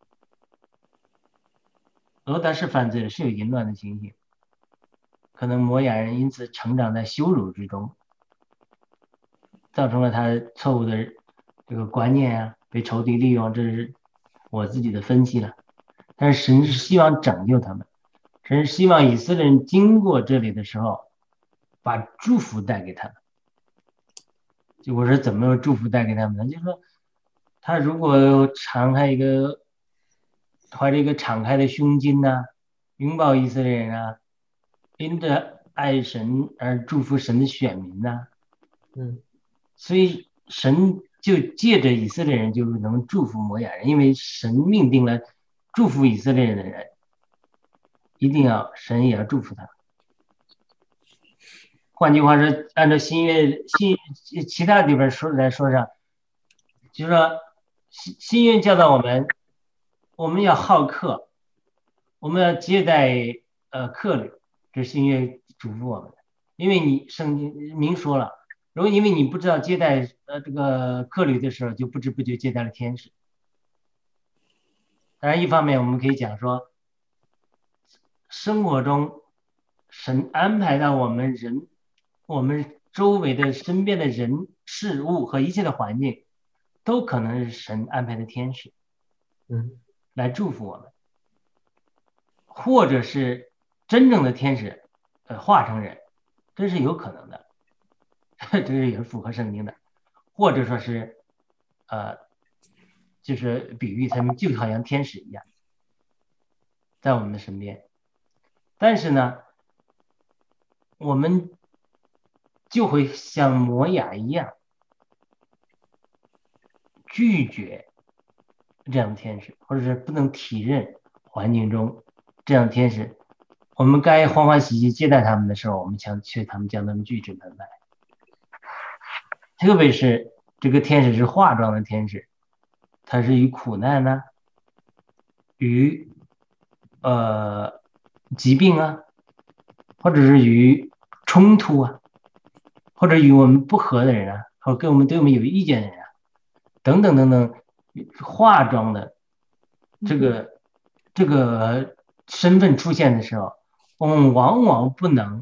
罗德是犯罪的，是有淫乱的情形，可能摩亚人因此成长在羞辱之中，造成了他错误的这个观念啊，被仇敌利用，这是我自己的分析了。但是神是希望拯救他们，神是希望以色列人经过这里的时候，把祝福带给他们。就我说怎么祝福带给他们呢？就是说，他如果敞开一个，怀着一个敞开的胸襟呐、啊，拥抱以色列人啊，因着爱神而祝福神的选民呐、啊， 嗯， 所以神就借着以色列人就能祝福摩亚人，因为神命定了祝福以色列人的人，一定要神也要祝福他。换句话说，按照新约新其他地方说来说上，就是说新新约教导我们，我们要好客，我们要接待呃客旅，这是新约嘱咐我们的。因为你圣经明说了，如果因为你不知道接待呃这个客旅的时候，就不知不觉接待了天使。当然，一方面我们可以讲说，生活中神安排到我们人。我们周围的身边的人事物和一切的环境都可能是神安排的天使， 嗯， 来祝福我们，或者是真正的天使呃化成人，这是有可能的，这个也是符合圣经的，或者说是呃就是比喻他们就好像天使一样在我们的身边。但是呢，我们就会像摩亚一样拒绝这样的天使，或者是不能体认环境中这样的天使。我们该欢欢喜喜接待他们的时候，我们将却他们将他们拒之门外。特别是这个天使是化妆的天使，它是与苦难呢、啊，与呃疾病啊，或者是与冲突啊，或者与我们不合的人啊，或者跟我们对我们有意见的人啊，等等等等，化妆的这个这个身份出现的时候，我们往往不能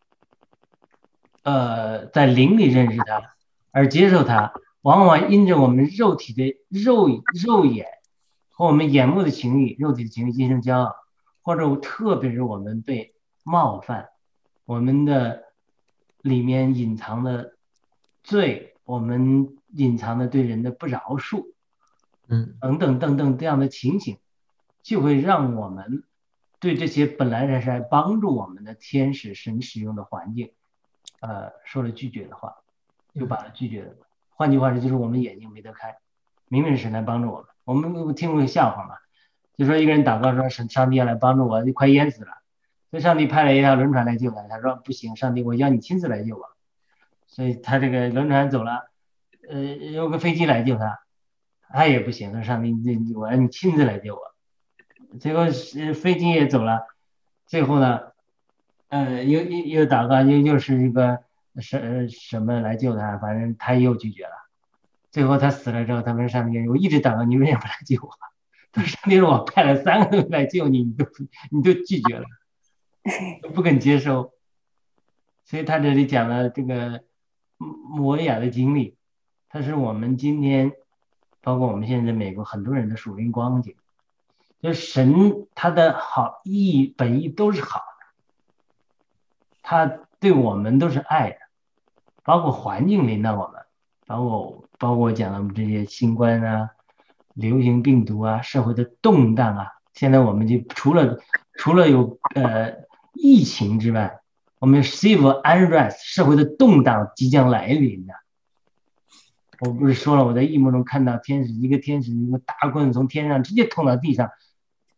呃在灵里认识他，而接受他，往往因着我们肉体的肉肉眼和我们眼目的情欲、肉体的情欲进行骄傲，或者特别是我们被冒犯，我们的里面隐藏的罪，我们隐藏的对人的不饶恕， 嗯， 等等等等这样的情形，就会让我们对这些本来是来帮助我们的天使神使用的环境，呃，说了拒绝的话，就把它拒绝了。换句话说，就是我们眼睛没得开，明明是神来帮助我们。我们听过个笑话嘛，就说一个人祷告说神上帝要来帮助我，就快淹死了。所以上帝派了一条轮船来救他，他说不行，上帝我要你亲自来救我。所以他这个轮船走了，呃，有个飞机来救他，他也不行，他说上帝你我让你亲自来救我。最后是飞机也走了，最后呢，呃，又又又祷告，又又是一个什什么来救他，反正他又拒绝了。最后他死了之后，他问上帝，我一直祷告，你为什么不来救我？他说上帝说我派了三个人来救你，你都你都拒绝了。都不肯接受，所以他这里讲了这个摩亚的经历，它是我们今天包括我们现在美国很多人的属灵光景，就是神他的好意本意都是好的，他对我们都是爱的，包括环境临到我们，包括包括我讲的我们这些新冠啊、流行病毒啊、社会的动荡啊，现在我们就除了除了有呃疫情之外，我们 civil unrest 社会的动荡即将来临的。我不是说了，我在异梦中看到天使，一个天使一个大棍从天上直接捅到地上，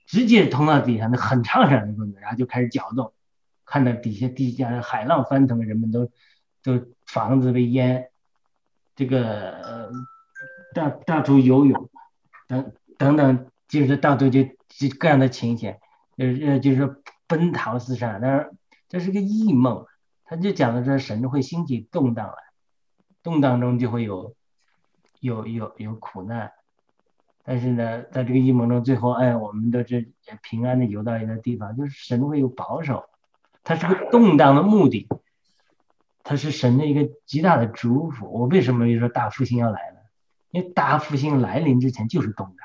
直接通到底下那很长很长的棍子，然后就开始搅动，看到底下地下海浪翻腾，人们都都房子被淹，这个呃到到处游泳等等等，就是到处就就各样的情形，就是就是说奔逃四散。但是这是个异梦，他就讲的这神会兴起动荡来，动荡中就会有有有有苦难。但是呢，在这个异梦中，最后哎，我们都是平安的游到一个地方，就是神会有保守，它是个动荡的目的，它是神的一个极大的祝福。我为什么就说大复兴要来呢？因为大复兴来临之前就是动荡，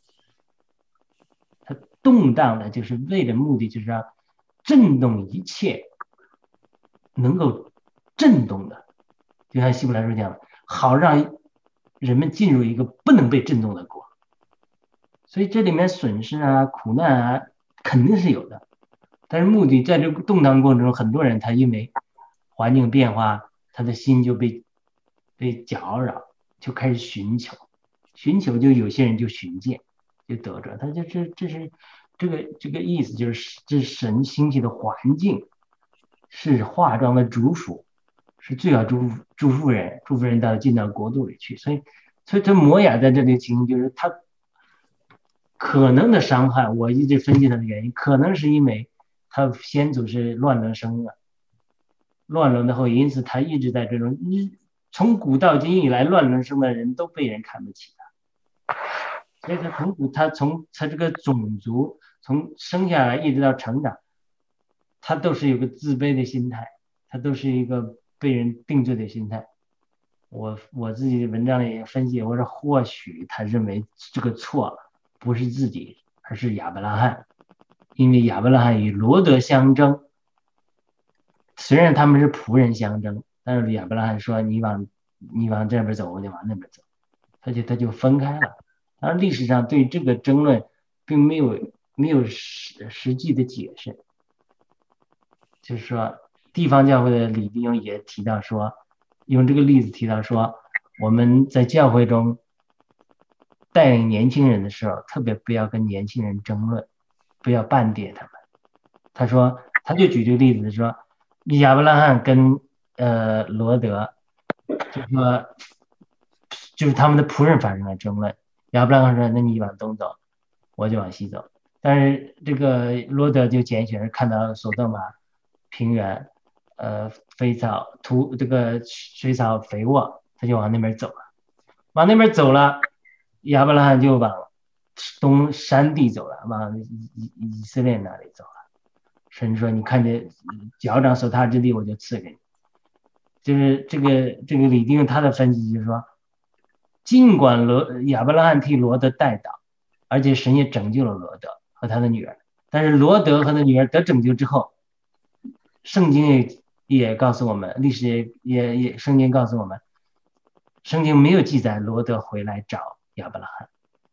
它动荡的就是为了目的，就是要震动一切能够震动的，就像希伯来书讲的，好让人们进入一个不能被震动的国。所以这里面损失啊、苦难啊，肯定是有的。但是目的在这个动荡过程中，很多人他因为环境变化，他的心就被被搅扰，就开始寻求，寻求就有些人就寻见，就得着。他就是这是这个这个意思，就是这神兴起的环境是化妆的祝福，是最好祝福祝福人，祝福人到进到国度里去。所以，所以这摩亚在这里情形就是他。可能的伤害，我一直分析它的原因，可能是因为他先祖是乱伦生的，乱伦的后，因此他一直在这种，从古到今以来，乱伦生的人都被人看不起他，所以他从古他从他这个种族从生下来一直到成长，他都是有个自卑的心态，他都是一个被人定罪的心态。我我自己的文章里也分析，我说或许他认为这个错不是自己，而是亚伯拉罕，因为亚伯拉罕与罗德相争，虽然他们是仆人相争，但是亚伯拉罕说你往你往这边走，我就往那边走，他就他就分开了。当然历史上对这个争论并没有没有实实际的解释，就是说地方教会的李弟兄也提到说，用这个例子提到说，我们在教会中带领年轻人的时候，特别不要跟年轻人争论，不要半跌他们。他说，他就举这个例子说，亚伯拉罕跟呃罗德，就说就是他们的仆人发生了争论。亚伯拉罕说：“那你往东走，我就往西走。”但是这个罗德就拣选看到索多玛平原，呃，肥草土这个水草肥沃，他就往那边走了，往那边走了。亚伯拉罕就往东山地走了，往以以色列那里走了。神说：“你看见脚掌所踏之地，我就赐给你。”就是这个这个李丁他的分析就是说，尽管罗亚伯拉罕替罗德代祷，而且神也拯救了罗德和他的女儿，但是罗德和他的女儿得拯救之后，圣经也也告诉我们，历史也也也圣经告诉我们，圣经没有记载罗德回来找亚伯拉罕，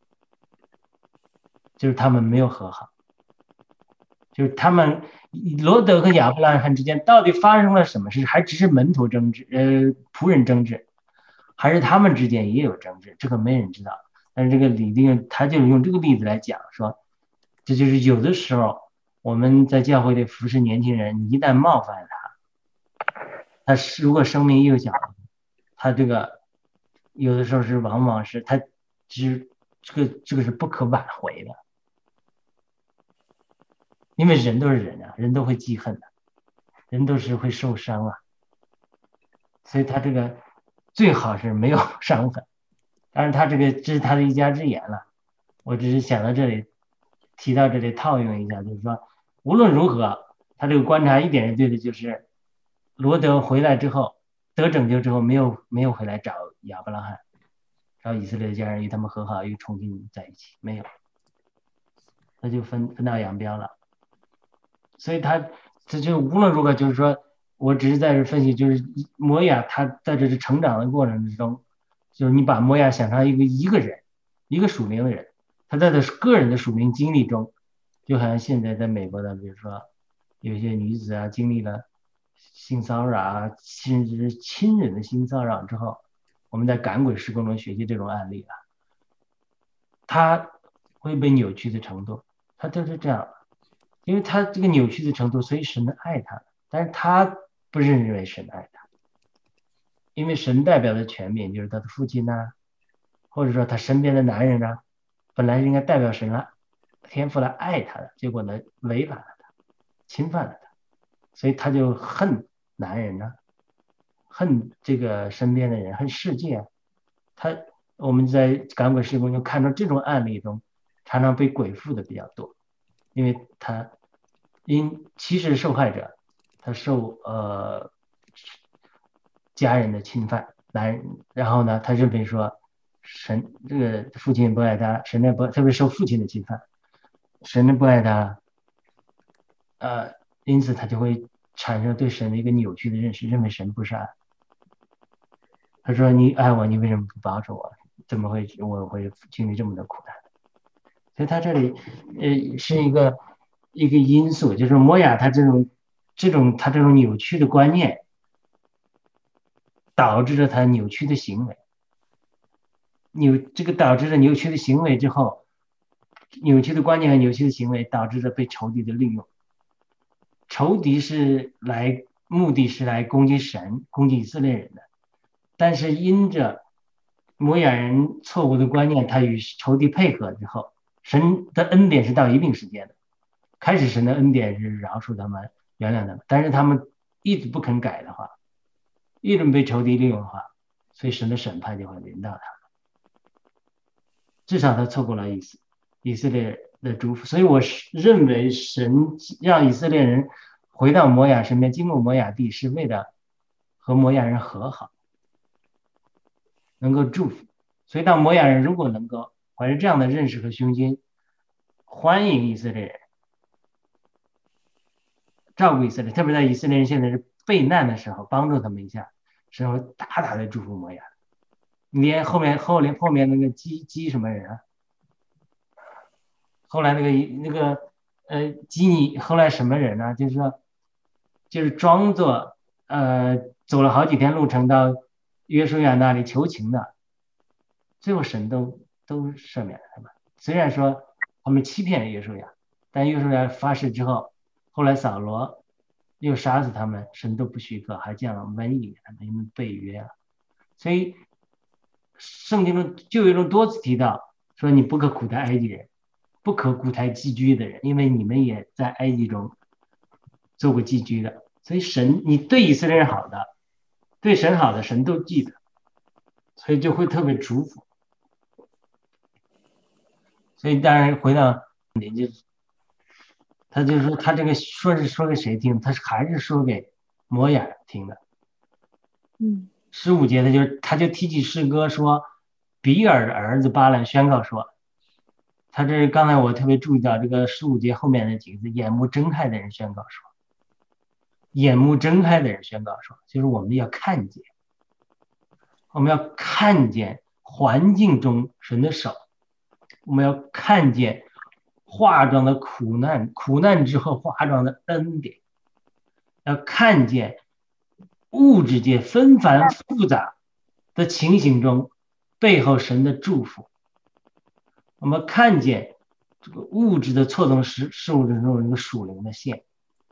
就是他们没有和好，就是他们罗德和亚伯拉罕之间到底发生了什么事？还只是门徒争执，呃，仆人争执，还是他们之间也有争执？这个没人知道。但是这个李定他就用这个例子来讲说，这就是有的时候我们在教会里服侍年轻人，你一旦冒犯他，他如果生命幼小，他这个有的时候是往往是他只这个这个是不可挽回的，因为人都是人啊，人都会记恨的，人都是会受伤啊，所以他这个最好是没有伤痕。当然他这个这是他的一家之言了，我只是想到这里提到这里套用一下，就是说无论如何他这个观察一点是对的，就是罗德回来之后得拯救之后没有没有回来找亚伯拉罕，找以色列的家人与他们和好又重新在一起，没有，他就分分道扬镳了。所以他这就无论如何就是说，我只是在这分析，就是摩亚他在这成长的过程之中，就是你把摩亚想成一个一个人，一个属灵的人，他在他个人的属灵经历中，就好像现在在美国的，比如说有些女子啊经历了性骚扰啊，甚至是亲人的性骚扰之后，我们在赶鬼施工中学习这种案例啊，他会被扭曲的程度， 他都是这样，因为他这个扭曲的程度，所以神爱他，但是他不认为神爱他，因为神代表的权柄就是他的父亲呐、啊，或者说他身边的男人啊，本来是应该代表神了，天父来爱他的，结果呢违反了他，侵犯了他，所以他就恨男人呢、啊，恨这个身边的人，恨世界。他我们在赶鬼事工就看到这种案例中，常常被鬼附的比较多，因为他因其实受害者他受呃家人的侵犯，男人，然后呢他认为说神这个父亲不爱他，神也不特别受父亲的侵犯，神也不爱他，呃，因此他就会产生对神的一个扭曲的认识，认为神不是爱。他说你爱我，你为什么不帮助我？怎么会我会经历这么多苦难？所以他这里呃是一个一个因素，就是摩亚他这种这种他这种扭曲的观念，导致了他扭曲的行为。扭这个导致了扭曲的行为之后，扭曲的观念和扭曲的行为导致了被仇敌的利用。仇敌是来目的是来攻击神、攻击以色列人的，但是因着摩亚人错误的观念，他与仇敌配合之后，神的恩典是到一定时间的。开始神的恩典是饶恕他们、原谅他们，但是他们一直不肯改的话，一直被仇敌利用的话，所以神的审判就会临到他们。至少他错过了以色以色列的祝福，所以我认为神让以色列人回到摩亚身边，经过摩亚地，是为了和摩亚人和好，能够祝福。所以当摩亚人如果能够怀着这样的认识和胸襟，欢迎以色列人，照顾以色列，特别在以色列人现在是被难的时候，帮助他们一下，神会大大的祝福摩亚。连后面后面后面那个基基什么人啊？后来那个那个呃基尼后来什么人呢、啊？就是说，就是装作呃走了好几天路程到约书亚那里求情的，最后神都都赦免了他们。虽然说他们欺骗约书亚，但约书亚发誓之后，后来扫罗又杀死他们，神都不许可，还降了瘟疫给他们，因为背约了。所以圣经中旧约中多次提到说，你不可苦待埃及人，不可苦待寄居的人，因为你们也在埃及中做过寄居的。所以神，你对以色列人好的，对神好的，神都记得，所以就会特别祝福。所以当然回到你就，他就是说他这个说是说给谁听，他还是说给摩亚听的。 嗯。 十五节他就他就提起诗歌说，比尔的儿子巴兰宣告说，他这刚才我特别注意到这个十五节后面的几个字，眼目睁开的人宣告说，眼目睁开的人宣告说，就是我们要看见，我们要看见环境中神的手，我们要看见化妆的苦难，苦难之后化妆的恩典，要看见物质界纷繁复杂的情形中背后神的祝福。我们看见这个物质的错综事事物中有一个属灵的线，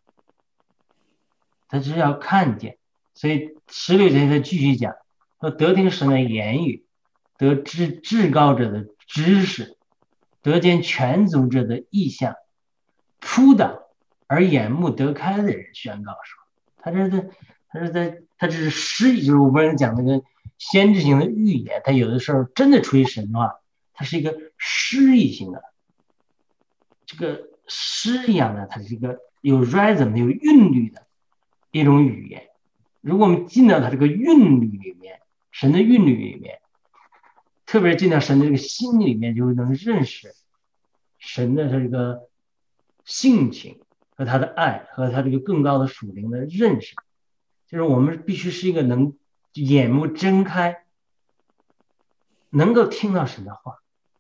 他是要看见。所以十六节他继续讲说，得听神的言语，得知至高者的知识，得见全族者的意象，扑倒而眼目得开的人宣告说，他这是他是在他这是诗意，就是我们讲那个先知性的预言，他有的时候真的出于神的话，它是一个诗意性的，这个诗一样的，它是一个有 rhythm 有韵律的一种语言。如果我们进到它这个韵律里面，神的韵律里面，特别进到神的这个心里面，就能认识神的这个性情和他的爱和他这个更高的属灵的认识。就是我们必须是一个能眼目睁开，能够听到神的话，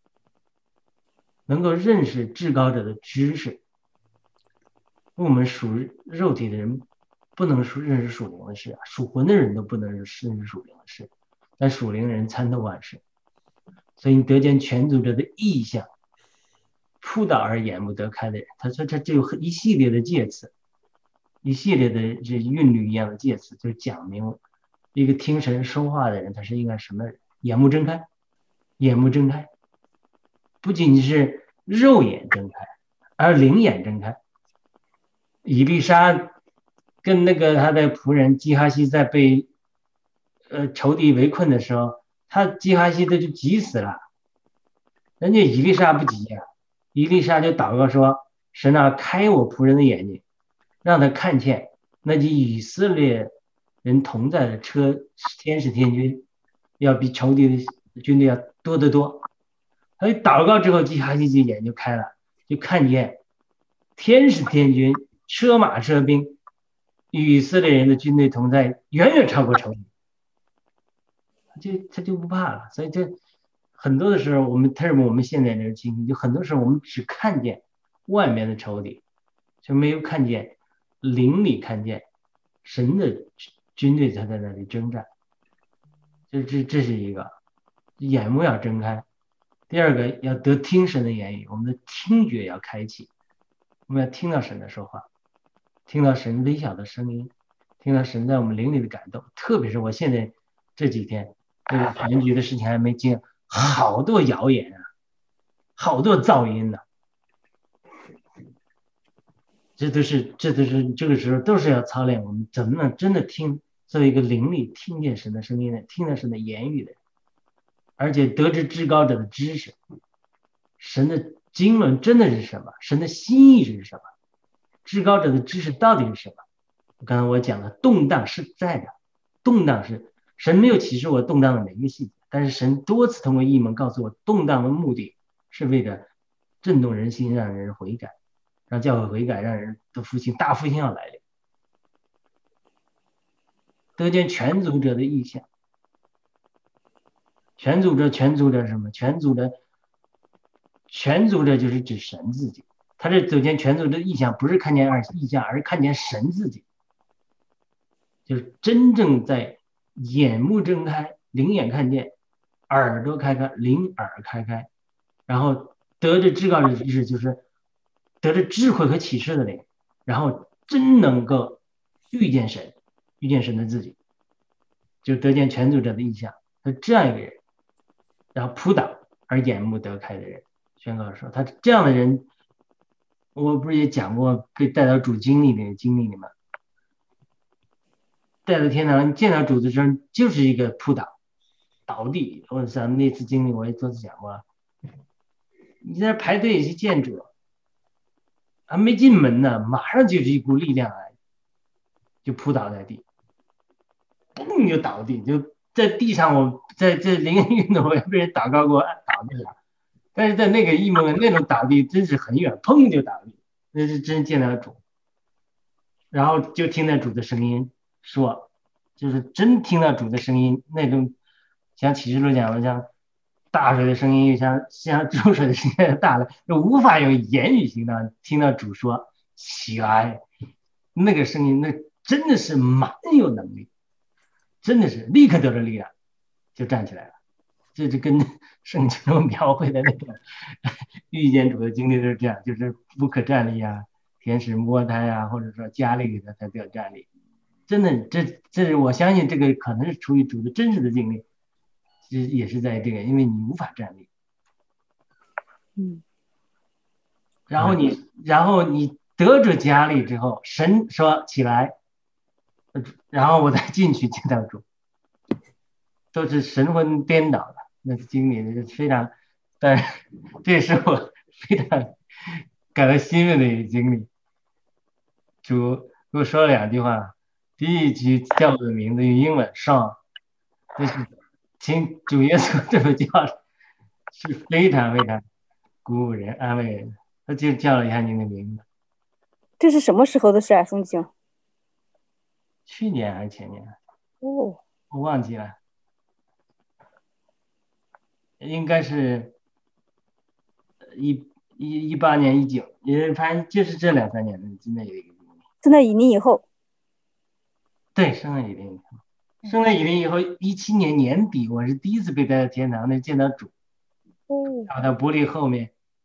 能够认识至高者的知识。我们属肉体的人不能认识属灵的事，属魂的人都不能认识属灵的事，但属灵人参透万事。所以你得见全族者的意象， 扑倒而眼目得开的人。他说这这有一系列的介词，一系列的这韵律一样的介词，就讲明一个听神说话的人他是应该什么人。眼目睁开，眼目睁开，不仅仅是肉眼睁开，而灵眼睁开。以利沙跟那个他的仆人基哈西在被呃仇敌围困的时候，他基哈西他就急死了，人家以利沙不急呀、啊，以利沙就祷告说：神啊，开我仆人的眼睛，让他看见那及以色列人同在的车天使天军要比仇敌的军队要多得多。他一祷告之后，基哈西就眼就开了，就看见天使天军车马车兵与以色列人的军队同在，远远超过仇敌，他就他就不怕了。所以这很多的时候，我们特别我们现在这个情形，就很多时候我们只看见外面的仇敌，就没有看见灵里看见神的军队才在那里征战。这这这是一个眼目要睁开。第二个要得听神的言语，我们的听觉要开启，我们要听到神的说话，听到神微小的声音，听到神在我们灵里的感动。特别是我现在这几天这个选举的事情还没经，好多谣言啊，好多噪音呢、啊，这都是这都是这个时候都是要操练我们怎么能真的听，作为一个灵里听见神的声音的，听到神的言语的，而且得知至高者的知识，神的经纶真的是什么，神的心意是什么，至高者的知识到底是什么。刚才我讲了，动荡是在的，动荡是神没有启示我动荡的每一个细节，但是神多次通过异梦告诉我，动荡的目的是为了震动人心，让人悔改，让教会悔改，让人的复兴大复兴要来临，得见全族者的意象。全族者，全族者是什么？全族者，全族者就是指神自己。他这走见全族的意象，不是看见二意象，而是看见神自己，就是真正在眼目睁开，灵眼看见，耳朵开开，灵耳开开，然后得着至高者的知识，就是得着智慧和启示的灵，然后真能够遇见神，遇见神的自己，就得见全族者的意象。是这样一个人。然后扑倒而眼目得开的人，宣告说他这样的人，我不是也讲过被带到主经历的经历里吗？带到天堂见到主的时候就是一个扑倒倒地。我想那次经历我也多次讲过，你在那排队去见主，还没进门呢，马上就是一股力量来，就扑倒在地，嘣就倒地，就在地上。我在这灵运动我也被人祷告过倒地了，但是在那个异梦那种倒地真是很远，砰就倒地，那是真见到主。然后就听到主的声音说，就是真听到主的声音，那种像启示录讲的像大水的声音，又像像注水的声音大了，无法用言语形容。听到主说起来，那个声音那真的是蛮有能力，真的是立刻得着力量就站起来了。这就跟圣经中描绘的那个遇见主的经历都是这样，就是不可站立啊，天使摸他呀、啊，或者说加力给他才得站立。真的，这这是我相信这个可能是出于主的真实的经历，其实也是在这个，因为你无法站立。 嗯。 然后你，然后你得着加力之后，神说起来，然后我再进去见到主，都是神魂颠倒的。那个经历是非常，但是这也是我非常感到欣慰的一个经历。主给我说了两句话，第一句叫我的名字用英文上，就是请主耶稣这么叫，是非常非常鼓舞人、安慰人的。他就叫了一下您的名字。 这是什么时候的事啊，宋静？ 去年还是前年？ 哦， 我忘记了。应该是一一一八年、一九，也反正就是这两三年的之内有一个经历。 生在以林以后。 对，生在以林以后，生在以林以后，一七年年底，我是第一次被带到天堂那见到主。 哦。 到到玻璃后面，玻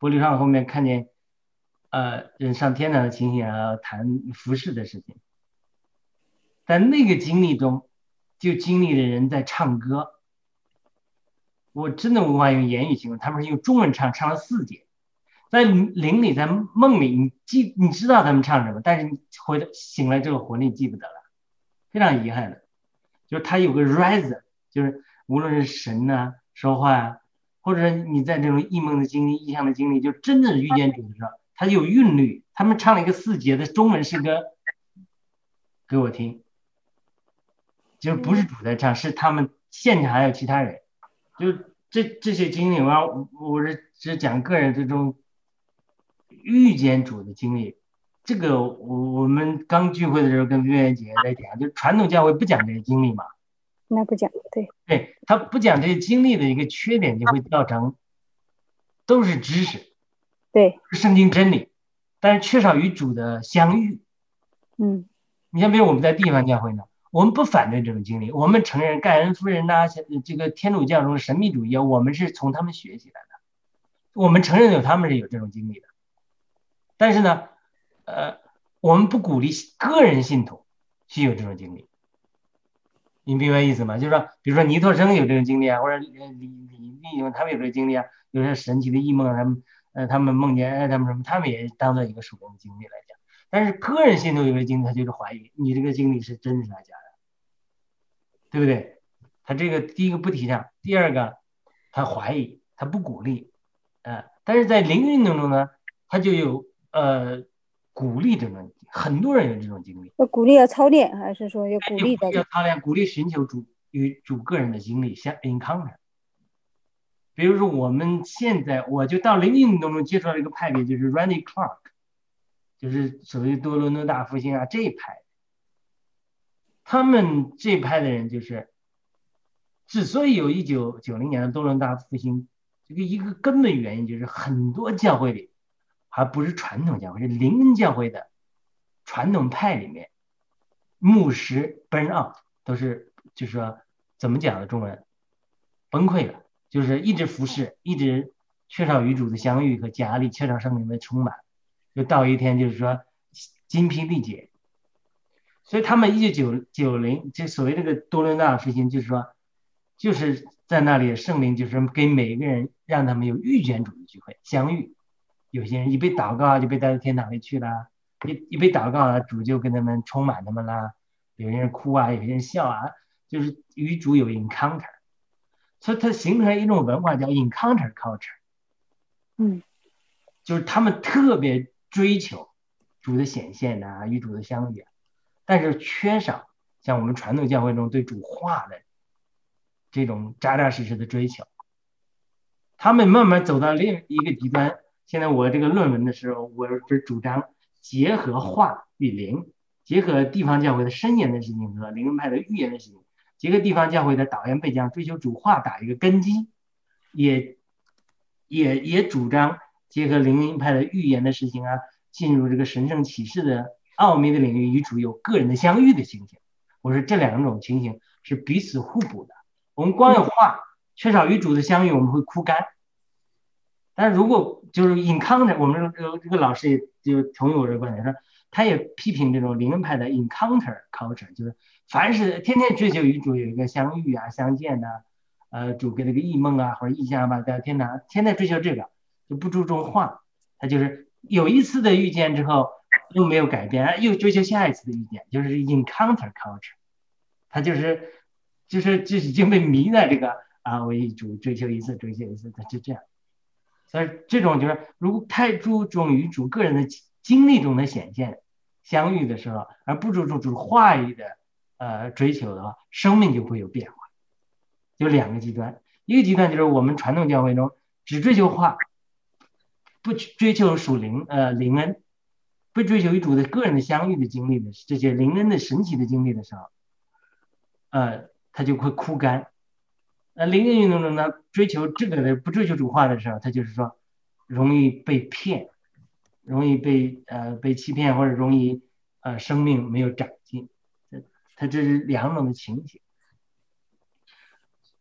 玻璃窗后面看见呃人上天堂的情形，然后谈服饰的事情。但那个经历中，就经历了人在唱歌，我真的无法用言语形容，他们是用中文唱，唱了四节。在灵里，在梦里，你记你知道他们唱什么，但是你回来醒来之后魂力记不得了，非常遗憾的。就是他有个 rise， 就是无论是神啊说话啊，或者你在这种异梦的经历、异象的经历，就真的是遇见主的时候，他有韵律。他们唱了一个四节的中文诗歌给我听，就是不是主在唱，是他们现场还有其他人。就这这些经历，我我是只讲个人这种遇见主的经历。这个我我们刚聚会的时候跟月月姐在讲，就传统教会不讲这些经历嘛。 那不讲，对对，他不讲这些经历的一个缺点，就会造成都是知识， 对， 圣经真理，但是缺少与主的相遇。 嗯， 你像比如我们在地方教会呢，我们不反对这种经历，我们承认盖恩夫人呐、这个天主教中的神秘主义，我们是从他们学习来的，我们承认有他们是有这种经历的。但是呢，呃，我们不鼓励个人信徒去有这种经历。你明白意思吗？就是说，比如说尼托生有这种经历啊，或者李李李他们有这个经历啊，有些神奇的异梦，他们呃他们梦见哎他们什么，他们也当做一个属灵的经历来讲。但是个人信徒有个经历，他就是怀疑你这个经历是真是假的，对不对？他这个第一个不提倡，第二个他怀疑，他不鼓励，呃，但是在灵运动中呢，他就有呃鼓励这种，很多人有这种经历。 要鼓励要操练，还是说要鼓励的？ 要操练，鼓励寻求主与主个人的经历相 encounter。比如说我们现在，我就到灵运动中接触到一个派别，就是 Randy Clark， 就是所谓多伦多大复兴啊这一派。他们这一派的人就是，之所以有一九九零年的多伦多大复兴，这个一个根本原因就是很多教会里，还不是传统教会，是灵恩教会的传统派里面。牧师 burn out 都是，就是说怎么讲的中文，崩溃了，就是一直服侍，一直缺少与主的相遇和加力，缺少圣灵的充满，就到一天就是说精疲力竭。所以他们一九九零就所谓这个多伦多复兴，就是说就是在那里圣灵就是给每一个人让他们有遇见主的机会相遇。有些人一被祷告就被带到天堂里去了，一一被祷告了，主就跟他们充满他们啦。有些人哭啊，有些人笑啊，就是与主有 encounter， 所以它形成一种文化叫 encounter culture。 嗯， 就是他们特别追求主的显现啊，与主的相遇，但是缺少像我们传统教会中对主话的这种扎扎实实的追求。他们慢慢走到另一个极端。现在我这个论文的时候，我是主张结合话与灵，结合地方教会的深研的事情和灵恩派的预言的事情，结合地方教会的导言备讲，追求主话打一个根基，也也也主张结合灵恩派的预言的事情啊，进入这个神圣启示的奥秘的领域，与主有个人的相遇的情形。我说这两种情形是彼此互补的。我们光有话，缺少与主的相遇，我们会枯干。但如果就是 encounter， 我们这个老师也就同意我这个观点，说他也批评这种灵恩派的 encounter culture， 就是凡是天天追求与主有一个相遇啊、相见呐、啊，呃，主给了个异梦啊或者异象吧，在天堂天天追求这个，就不注重话，他就是有一次的遇见之后又没有改变，又追求下一次的遇见，就是 encounter culture， 他就是就是就已经被迷在这个啊，我一主追求一次追求一次，他就这样。所以这种就是如果太注重于主个人的经历中的显现相遇的时候，而不注重主话语的呃追求的话，生命就会有变化。有两个极端，一个极端就是我们传统教会中只追求话，不追求属灵呃灵恩，不追求与主的个人的相遇的经历的这些灵恩的神奇的经历的时候，呃，它就会枯干。那灵恩运动中呢，追求这个的不追求主话的时候，他就是说容易被骗，容易被呃被欺骗，或者容易呃生命没有长进，它这是两种的情形。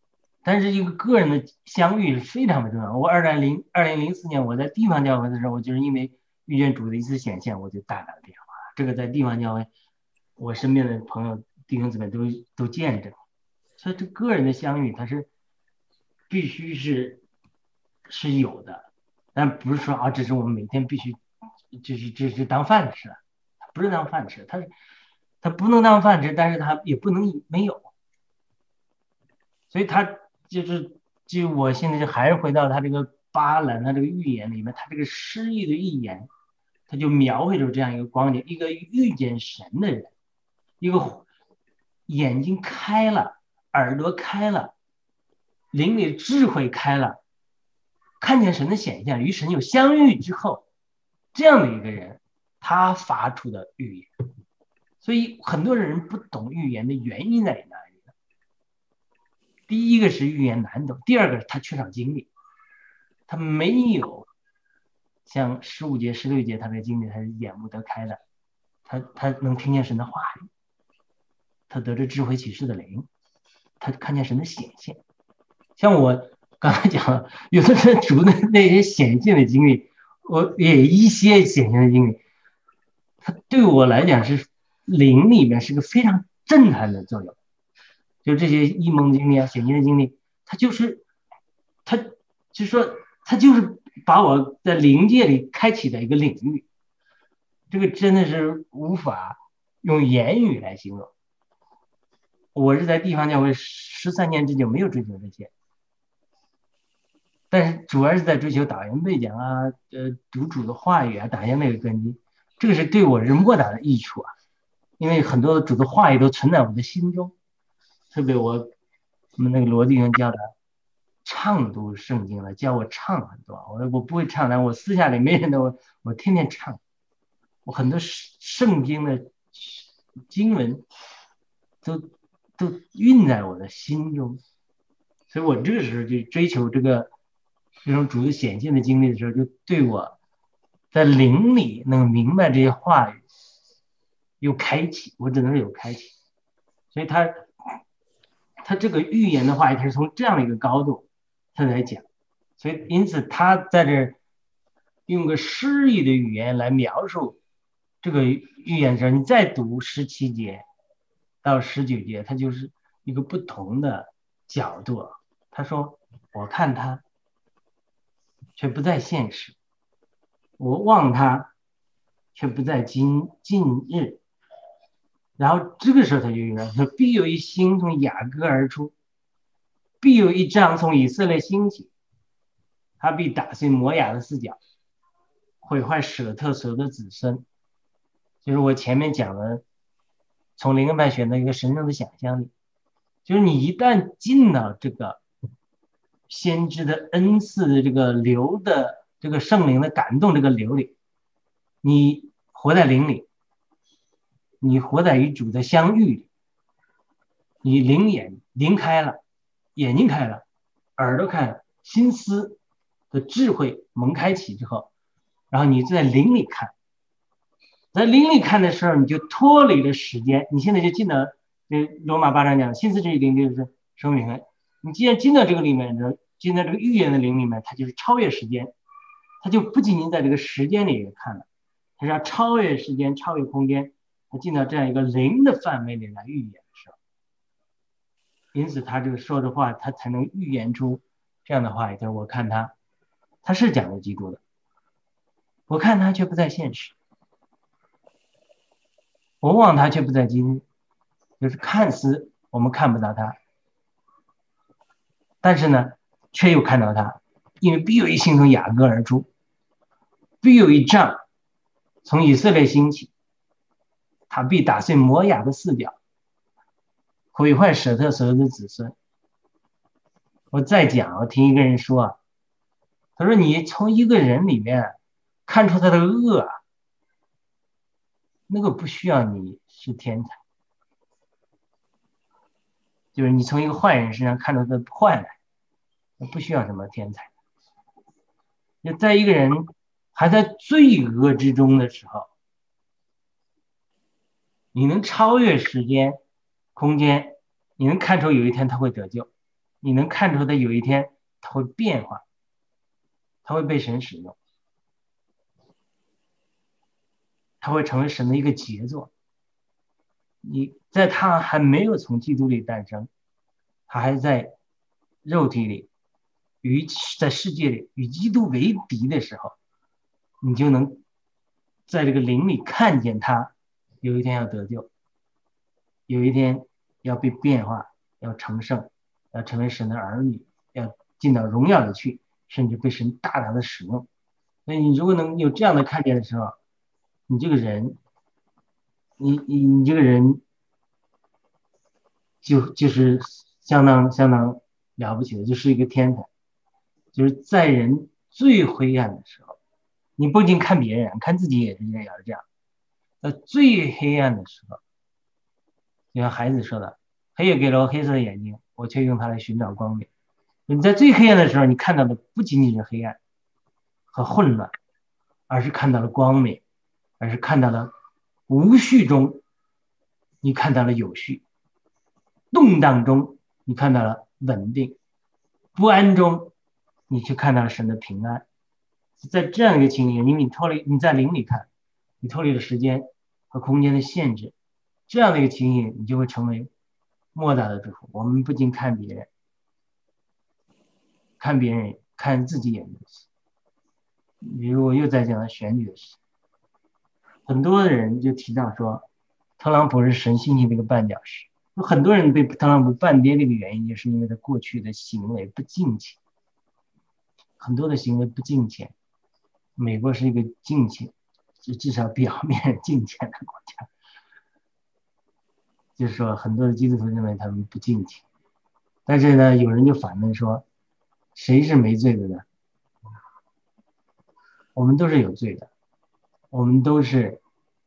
但是一个个人的相遇是非常的重要。我二零零二零零四年我在地方教会的时候，我就是因为遇见主的一次显现，我就大大的变化。这个在地方教会，我身边的朋友弟兄姊妹都都见证。所以这个人的相遇，它是必须是是有的，但不是说啊，这是我们每天必须就是这是当饭吃，不是当饭吃，它是它不能当饭吃，但是它也不能没有。所以它就是就我现在就还是回到他这个巴兰他这个预言里面，他这个诗意的预言，他就描绘出这样一个光景：一个遇见神的人，一个眼睛开了，耳朵开了，灵里智慧开了，看见神的显现，与神有相遇之后，这样的一个人，他发出的预言。所以很多人不懂预言的原因在哪里呢？第一个是预言难懂，第二个是他缺少经历，他没有像十五节、十六节他的经历，他是眼目得开的，他他能听见神的话语，他得着智慧启示的灵，他看见神的显现。像我刚才讲了，有的人主的那些显现的经历，我也一些显现的经历，它对我来讲是灵里面是个非常震撼的作用。就这些异梦经历啊、显现的经历，它就是它就是说它就是把我在灵界里开启的一个领域，这个真的是无法用言语来形容。我是在地方教会十三年之久没有追求这些，但是主要是在追求导言背讲啊，呃，读主的话语啊，打下那个根基，这个是对我是莫大的益处啊，因为很多主的话语都存在我的心中。特别我我们那个罗弟兄教的唱读圣经了，教我唱很多，我我不会唱，但我私下里没人的我我天天唱，我很多圣经的经文都都蕴在我的心中，所以我这个时候就追求这个这种主的显现的经历的时候，就对我在灵里能明白这些话语有开启，我只能是有开启，所以他他这个预言的话语，他是从这样的一个高度他来讲，所以因此他在这用个诗意的语言来描述这个预言的时候，你再读十七节到十九节，它就是一个不同的角度。他说我看他却不在现实，我望他却不在今近日。然后这个时候他就用了说，必有一星从雅各而出，必有一杖从以色列兴起，他必打碎摩亚的四角，毁坏舍特所的子孙。就是我前面讲的从灵恩派选的一个神圣的想象力，就是你一旦进到这个先知的恩赐的这个流的这个圣灵的感动这个流里，你活在灵里，你活在与主的相遇里，你灵眼灵开了，眼睛开了，耳朵开了，心思的智慧蒙开启之后，然后你在灵里看，在灵里看的时候，你就脱离了时间，你现在就进到这罗马八章讲心思这一灵就是生命。你既然进到这个里面，进到这个预言的灵里面，它就是超越时间，它就不仅仅在这个时间里看了，它是要超越时间，超越空间，它进到这样一个灵的范围里来预言的时候，因此他这个说的话，他才能预言出这样的话。就是我看他，他是讲的基督的，我看他却不在现实，我望他却不在今日，就是看似我们看不到他，但是呢却又看到他，因为必有一星从雅各而出，必有一杖从以色列兴起，他必打碎摩亚的四角，毁坏舍特所有的子孙。我再讲，我听一个人说啊，他说你从一个人里面看出他的恶啊，那个不需要你是天才，就是你从一个坏人身上看出他的坏来，不需要什么天才。就在一个人还在罪恶之中的时候，你能超越时间空间，你能看出有一天他会得救， 你能看出他有一天他会变化，他会被神使用，他会成为神的一个杰作。你在他还没有从基督里诞生，他还在肉体里与在世界里与基督为敌的时候，你就能在这个灵里看见他有一天要得救，有一天要被变化，要成圣，要成为神的儿女，要进到荣耀里去，甚至被神大大的使用。所以你如果能有这样的看见的时候，你这个人你你你这个人就就是相当相当了不起的，就是一个天才。就是在人最灰暗的时候，你不仅看别人，看自己也是也是这样。在最黑暗的时候，就像孩子说的，黑夜给了我黑色的眼睛，我却用它来寻找光明。你在最黑暗的时候，你看到的不仅仅是黑暗和混乱，而是看到了光明，而是看到了无序中你看到了有序，动荡中你看到了稳定，不安中你去看到了神的平安。在这样一个情形，因为你脱离你在灵里看，你脱离了时间和空间的限制，这样的一个情形，你就会成为莫大的祝福。我们不仅看别人，看别人，看自己也如此。比如我又在讲选举的事，很多人就提到说，特朗普是神兴起的一个绊脚石。有很多人被特朗普绊跌的一个原因，就是因为他过去的行为不敬虔，很多的行为不敬虔。美国是一个敬虔，至少表面敬虔的国家，就是说很多的基督徒认为他们不敬虔，但是呢，有人就反问说，谁是没罪的呢？我们都是有罪的，我们都是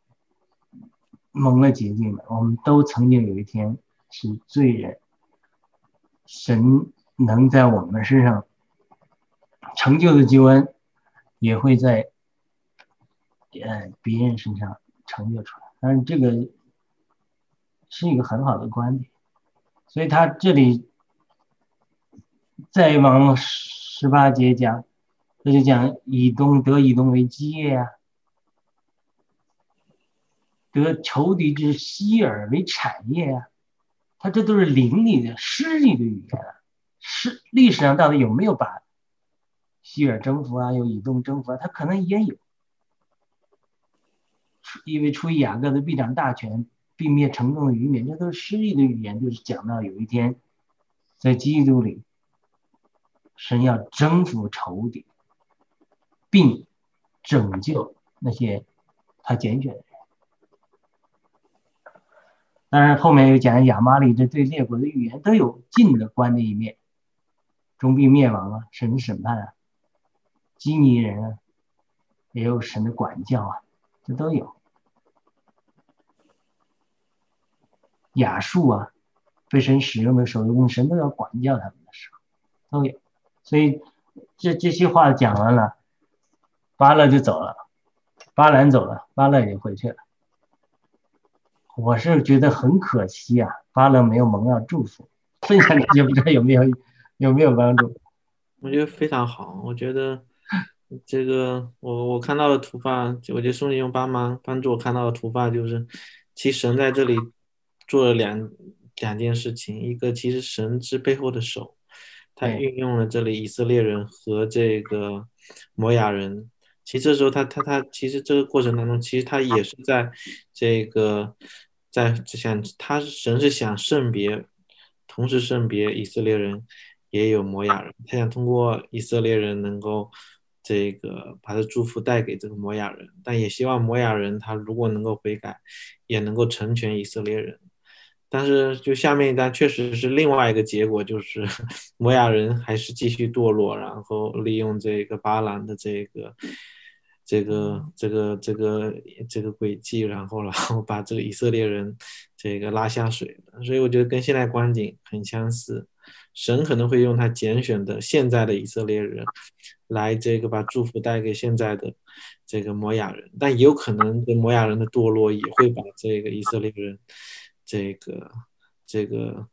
蒙了洁净的，我们都曾经有一天是罪人。神能在我们身上成就的救恩，也会在呃别人身上成就出来。但是这个是一个很好的观点，所以他这里再往十八节讲，他就讲以东得以东为基业啊，得仇敌之希尔为产业啊，他这都是灵里的诗里的语言啊。是历史上到底有没有把希尔征服啊，有以东征服啊？他可能也有，因为出于雅各的必掌大权，必灭城中的渔民，这都是诗意的语言，就是讲到有一天在基督里，神要征服仇敌，并拯救那些他拣选的人。当然后面又讲亚玛力这对列国的预言都有近的观的一面，终必灭亡啊，神审判啊，基尼人啊，也有神的管教啊，这都有。亚述啊，被神使用的时候，用神都要管教他们的时候都有。所以这这些话讲完了，巴勒就走了，巴兰走了，巴勒也回去了。我是觉得很可惜啊，巴勒没有蒙到祝福。分享这些不知道有没有有没有帮助？ 我觉得非常好。我觉得这个我我看到的图画，我觉得宋弟兄帮忙帮助我看到的图画就是，其实神在这里做了两两件事情，一个其实神是背后的手，他运用了这里以色列人和这个摩亚人。其实这时候他他他其实这个过程当中，其实他也是在这个在想他神是想圣别，同时圣别以色列人也有摩亚人，他想通过以色列人能够这个把这祝福带给这个摩亚人，但也希望摩亚人他如果能够悔改，也能够成全以色列人。但是就下面一段确实是另外一个结果，就是摩亚人还是继续堕落，然后利用这个巴兰的这个这个这个这个这个轨迹，然后然后把这个以色列人这个拉下水。所以我觉得跟现在光景很相似，神可能会用他拣选的现在的以色列人来这个把祝福带给现在的这个摩亚人，但也有可能这摩亚人的堕落也会把这个以色列人这个这个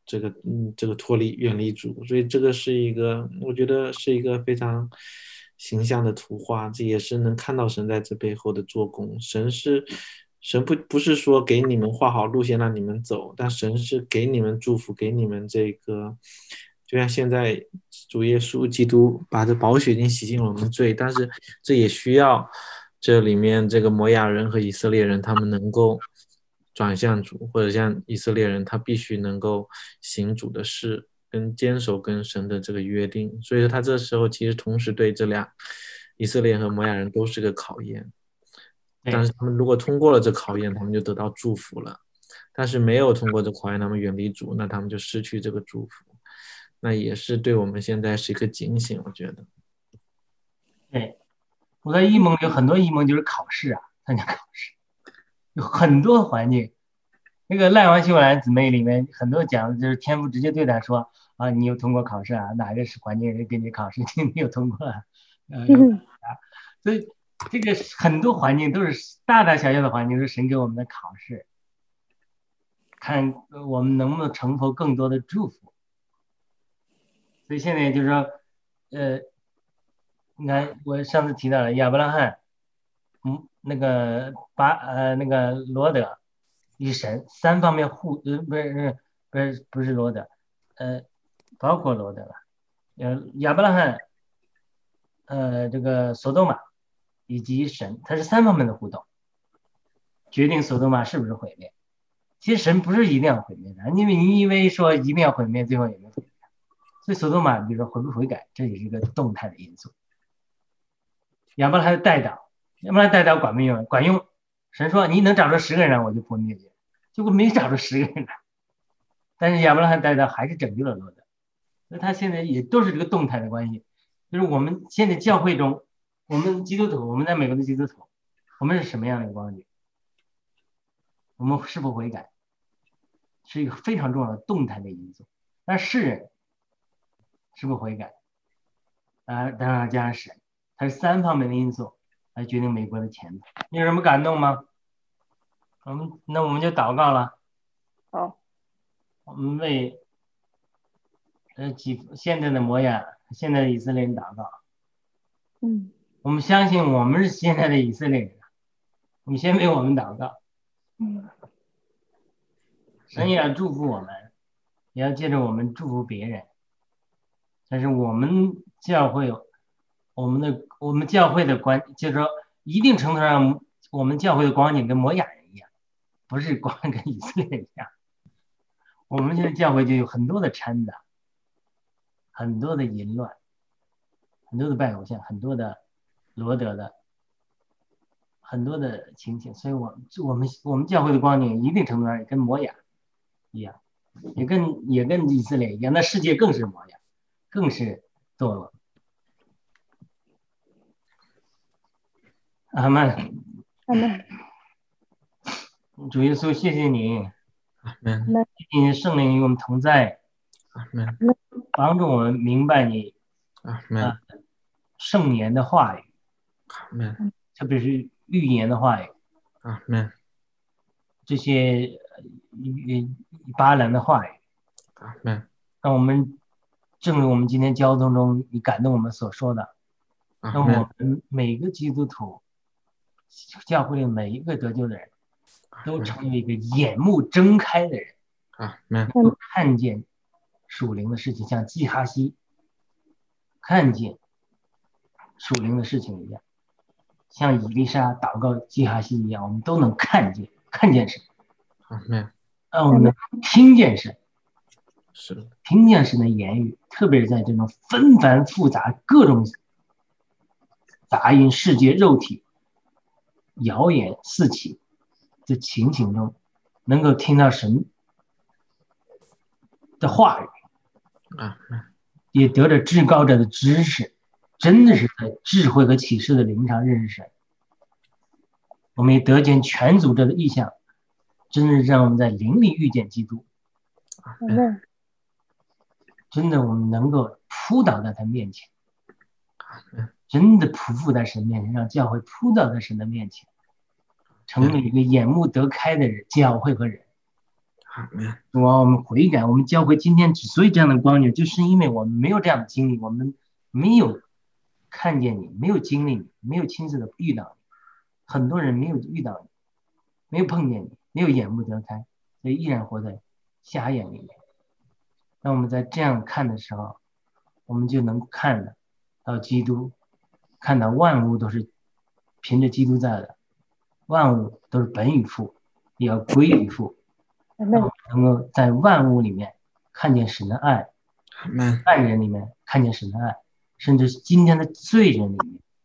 这个嗯这个脱离远离主，所以这个是一个我觉得是一个非常形象的图画，这也是能看到神在这背后的做工。神是神不不是说给你们画好路线让你们走，但神是给你们祝福，给你们这个，就像现在主耶稣基督把这宝血已经洗净了我们罪，但是这也需要这里面这个摩亚人和以色列人他们能够转向主，或者像以色列人他必须能够行主的事，跟坚守跟神的这个约定。所以说他这时候其实同时对这俩以色列和摩亚人都是个考验，但是他们如果通过了这考验，他们就得到祝福了，但是没有通过这考验，他们远离主，那他们就失去这个祝福。那也是对我们现在是一个警醒，我觉得。 对，我在异梦有很多异梦就是考试啊，参加考试，有很多环境。那个赖王修兰姊妹里面很多讲的就是天父直接对他说啊，你有通过考试啊，哪个是环境给你考试，你有通过啊，呃，所以这个很多环境都是大大小小的环境，是神给我们的考试，看我们能不能承受更多的祝福。所以现在就是说，呃，你看我上次提到了亚伯拉罕，嗯，那个巴呃那个罗德与神三方面互呃不是不是不是罗德，呃，包括罗德了，呃亚伯拉罕，呃这个索多玛以及神，它是三方面的互动，决定索多玛是不是毁灭。其实神不是一定要毁灭的，因为你以为说一定要毁灭，最后也没毁灭。所以索多玛，比如说悔不悔改，这也是一个动态的因素。亚伯拉罕的代祷，亚伯拉罕代祷管没用？管用。神说你能找着十个人，我就不灭绝，结果没找着十个人，但是亚伯拉罕代祷还是拯救了罗德。所以他现在也都是这个动态的关系。就是我们现在教会中，我们基督徒，我们在美国的基督徒，我们是什么样的一个光景？我们是否悔改，是一个非常重要的动态的因素。但世人是不悔改啊，当然加上神，它是三方面的因素来决定美国的前途。你有什么感动吗？我们那我们就祷告了。 好， 我们为呃几现在的摩亚、现在的以色列人祷告。 嗯， 我们相信我们是现在的以色列人，我们先为我们祷告。 嗯， 神也要祝福我们，也要借着我们祝福别人。但是我们教会，我们的我们教会的关，就是说一定程度上，我们教会的光景跟摩亚人一样，不是光跟以色列人一样。我们现在教会就有很多的掺杂，很多的淫乱，很多的拜偶像，很多的罗德的，很多的情形。所以我我们我们教会的光景一定程度上也跟摩亚一样，也跟也跟以色列一样，那世界更是摩亚，更是堕落。阿们， 阿们， 主耶稣，谢谢你， 阿们， 谢谢你圣灵与我们同在， 阿们， 帮助我们明白你阿们， 啊圣言的话语， 阿们， 特别是预言的话语， 阿们， 这些呃巴兰的话语， 阿们， 让我们正如我们今天交通中你感动我们所说的，让我们每个基督徒教会里每一个得救的人都成为一个眼目睁开的人，能够看见属灵的事情，像基哈西看见属灵的事情一样，像以利沙祷告基哈西一样，我们都能看见看见神，让我们能听见神， 是听见神的言语，特别是在这种纷繁复杂各种杂音世界肉体谣言四起的情形中，能够听到神的话语， 啊， 也得着至高者的知识，真的是在智慧和启示的灵上认识神。我们也得见全组织的意象，真的让我们在灵里遇见基督。 嗯， 真的我们能够扑倒在他面前，真的匍匐在神面前，让教会扑倒在神的面前，成为一个眼目得开的人，教会和人。 阿门。 主啊，我们悔改，我们教会今天之所以这样的光景，就是因为我们没有这样的经历，我们没有看见你，没有经历你，没有亲自的遇到你。很多人没有遇到你，没有碰见你，没有眼目得开，所以依然活在瞎眼里面。那我们在这样看的时候，我们就能看到基督，看到万物都是凭着基督在的，万物都是本于父，也要归于父。能够在万物里面看见神的爱，爱人里面看见神的爱，甚至今天的罪人里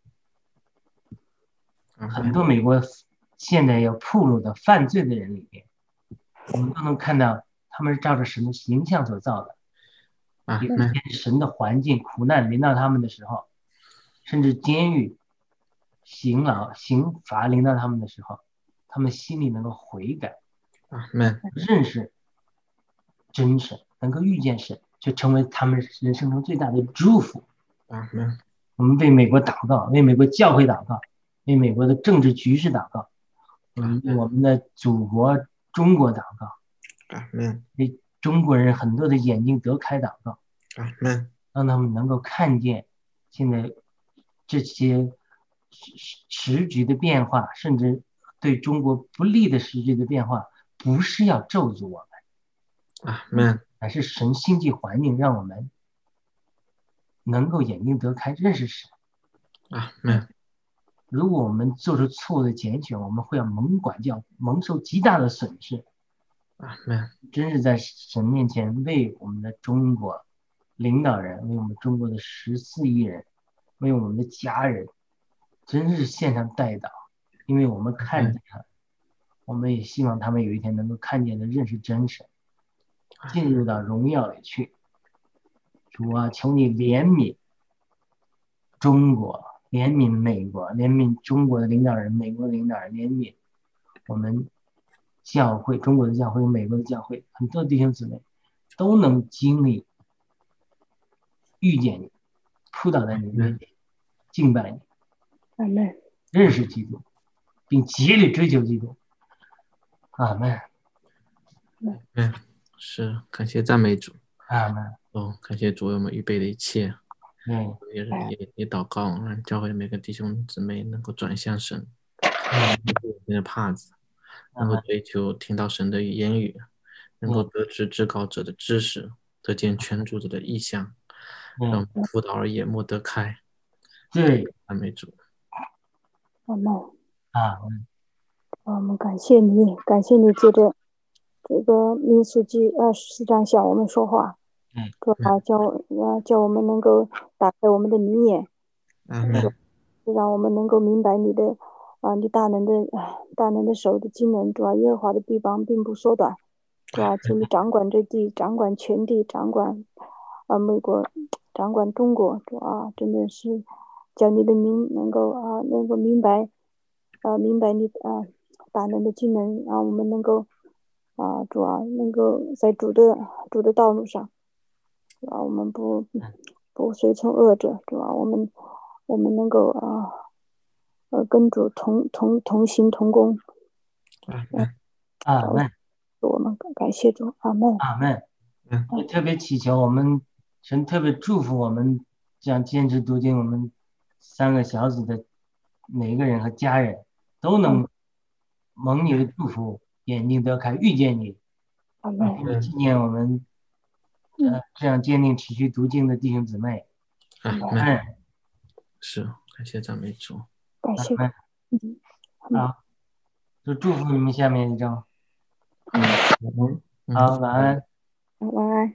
面，很多美国现在要暴露的犯罪的人里面，我们都能看到他们是照着神的形象所造的。有一天神的环境苦难临到他们的时候，甚至监狱刑劳刑罚临到他们的时候，他们心里能够悔改，认识真神，能够遇见神，就成为他们人生中最大的祝福。我们为美国祷告，为美国教会祷告，为美国的政治局势祷告，我们为我们的祖国中国祷告，为中国人很多的眼睛得开祷告，让他们能够看见现在这些时局的变化，甚至对中国不利的时局的变化，不是要咒诅我们， 阿们， 乃是神经济环境让我们能够眼睛得开，认识神。 阿们， 如果我们做出错误的拣选，我们会要蒙管教，蒙受极大的损失。 阿们， 真是在神面前为我们的中国领导人，为我们中国的十四亿人，为我们的家人，真是献上代祷，因为我们看见他，我们也希望他们有一天能够看见的认识真神，进入到荣耀里去。主啊，求你怜悯中国，怜悯美国，怜悯中国的领导人，美国的领导人，怜悯我们教会，中国的教会，美国的教会，很多弟兄姊妹都能经历遇见你，扑倒在你面前，敬拜你， 阿们， 认识基督，并竭力追求基督。阿们， 嗯，是感谢赞美主。 阿们， 哦，感谢主为我们预备的一切。 嗯， 也也也祷告，让教会的每个弟兄姊妹能够转向神，变成帕子，能够追求听到神的言语，能够得知至高者的知识，得见全主者的意象，让我们辅导而眼目得开。 对， 赞美主。 阿们， 啊， 我们感谢你，感谢你借着这个民数记二十四章向我们说话。 嗯， 主啊，叫啊叫我们能够打开我们的明眼， 嗯， 让我们能够明白你的啊，你大能的大能的手的惊人。主啊，耶和华的臂膀并不缩短。主啊，请你掌管这地，掌管全地，掌管啊美国，掌管中国。主啊，真的是叫你的名能够啊能够明白啊明白你啊大能的惊人，让我们能够啊主啊能够在主的主的道路上。主啊，我们不不随从恶者，主啊，我们我们能够啊呃跟主同同同行同工。 阿们， 我们感谢主，阿们， 阿们。也特别祈求我们神特别祝福我们这样坚持读经，我们三个小组的每一个人和家人都能蒙你的祝福，眼睛得开，遇见你， 阿们， 纪念我们呃这样坚定持续读经的弟兄姊妹。 阿们，是感谢赞美主， 感谢， 嗯，好，就祝福你们下面一周。 嗯， 好，晚安。 晚安。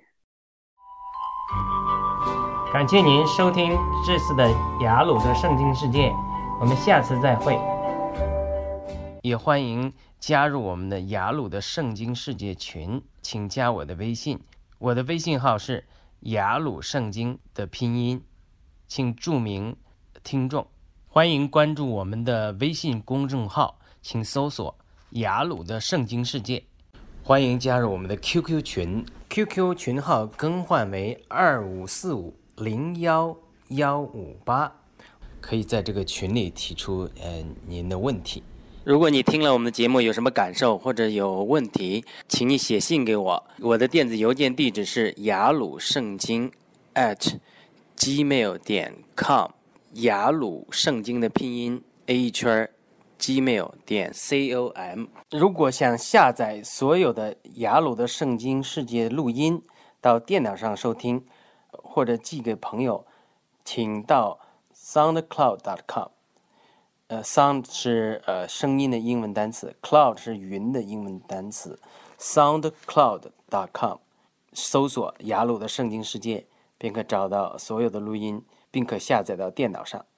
感谢您收听这次的雅鲁的圣经世界，我们下次再会。 也欢迎加入我们的雅鲁的圣经世界群，请加我的微信，我的微信号是雅鲁圣经的拼音，请注明听众。欢迎关注我们的微信公众号，请搜索雅鲁的圣经世界。欢迎加入我们的 Q Q 群 ，Q Q 群号更换为二五四五零幺幺五八，可以在这个群里提出呃您的问题。 如果你听了我们的节目有什么感受或者有问题，请你写信给我。我的电子邮件地址是雅鲁圣经 at gmail 点 com， 雅鲁圣经的拼音 a 一圈 gmail 点 com。如果想下载所有的雅鲁的圣经世界录音到电脑上收听，或者寄给朋友，请到 soundcloud 点 com。呃 ，sound 是呃声音的英文单词 ，cloud 是云的英文单词 ，soundcloud 点 com， 搜索雅鲁的圣经世界，便可找到所有的录音，并可下载到电脑上。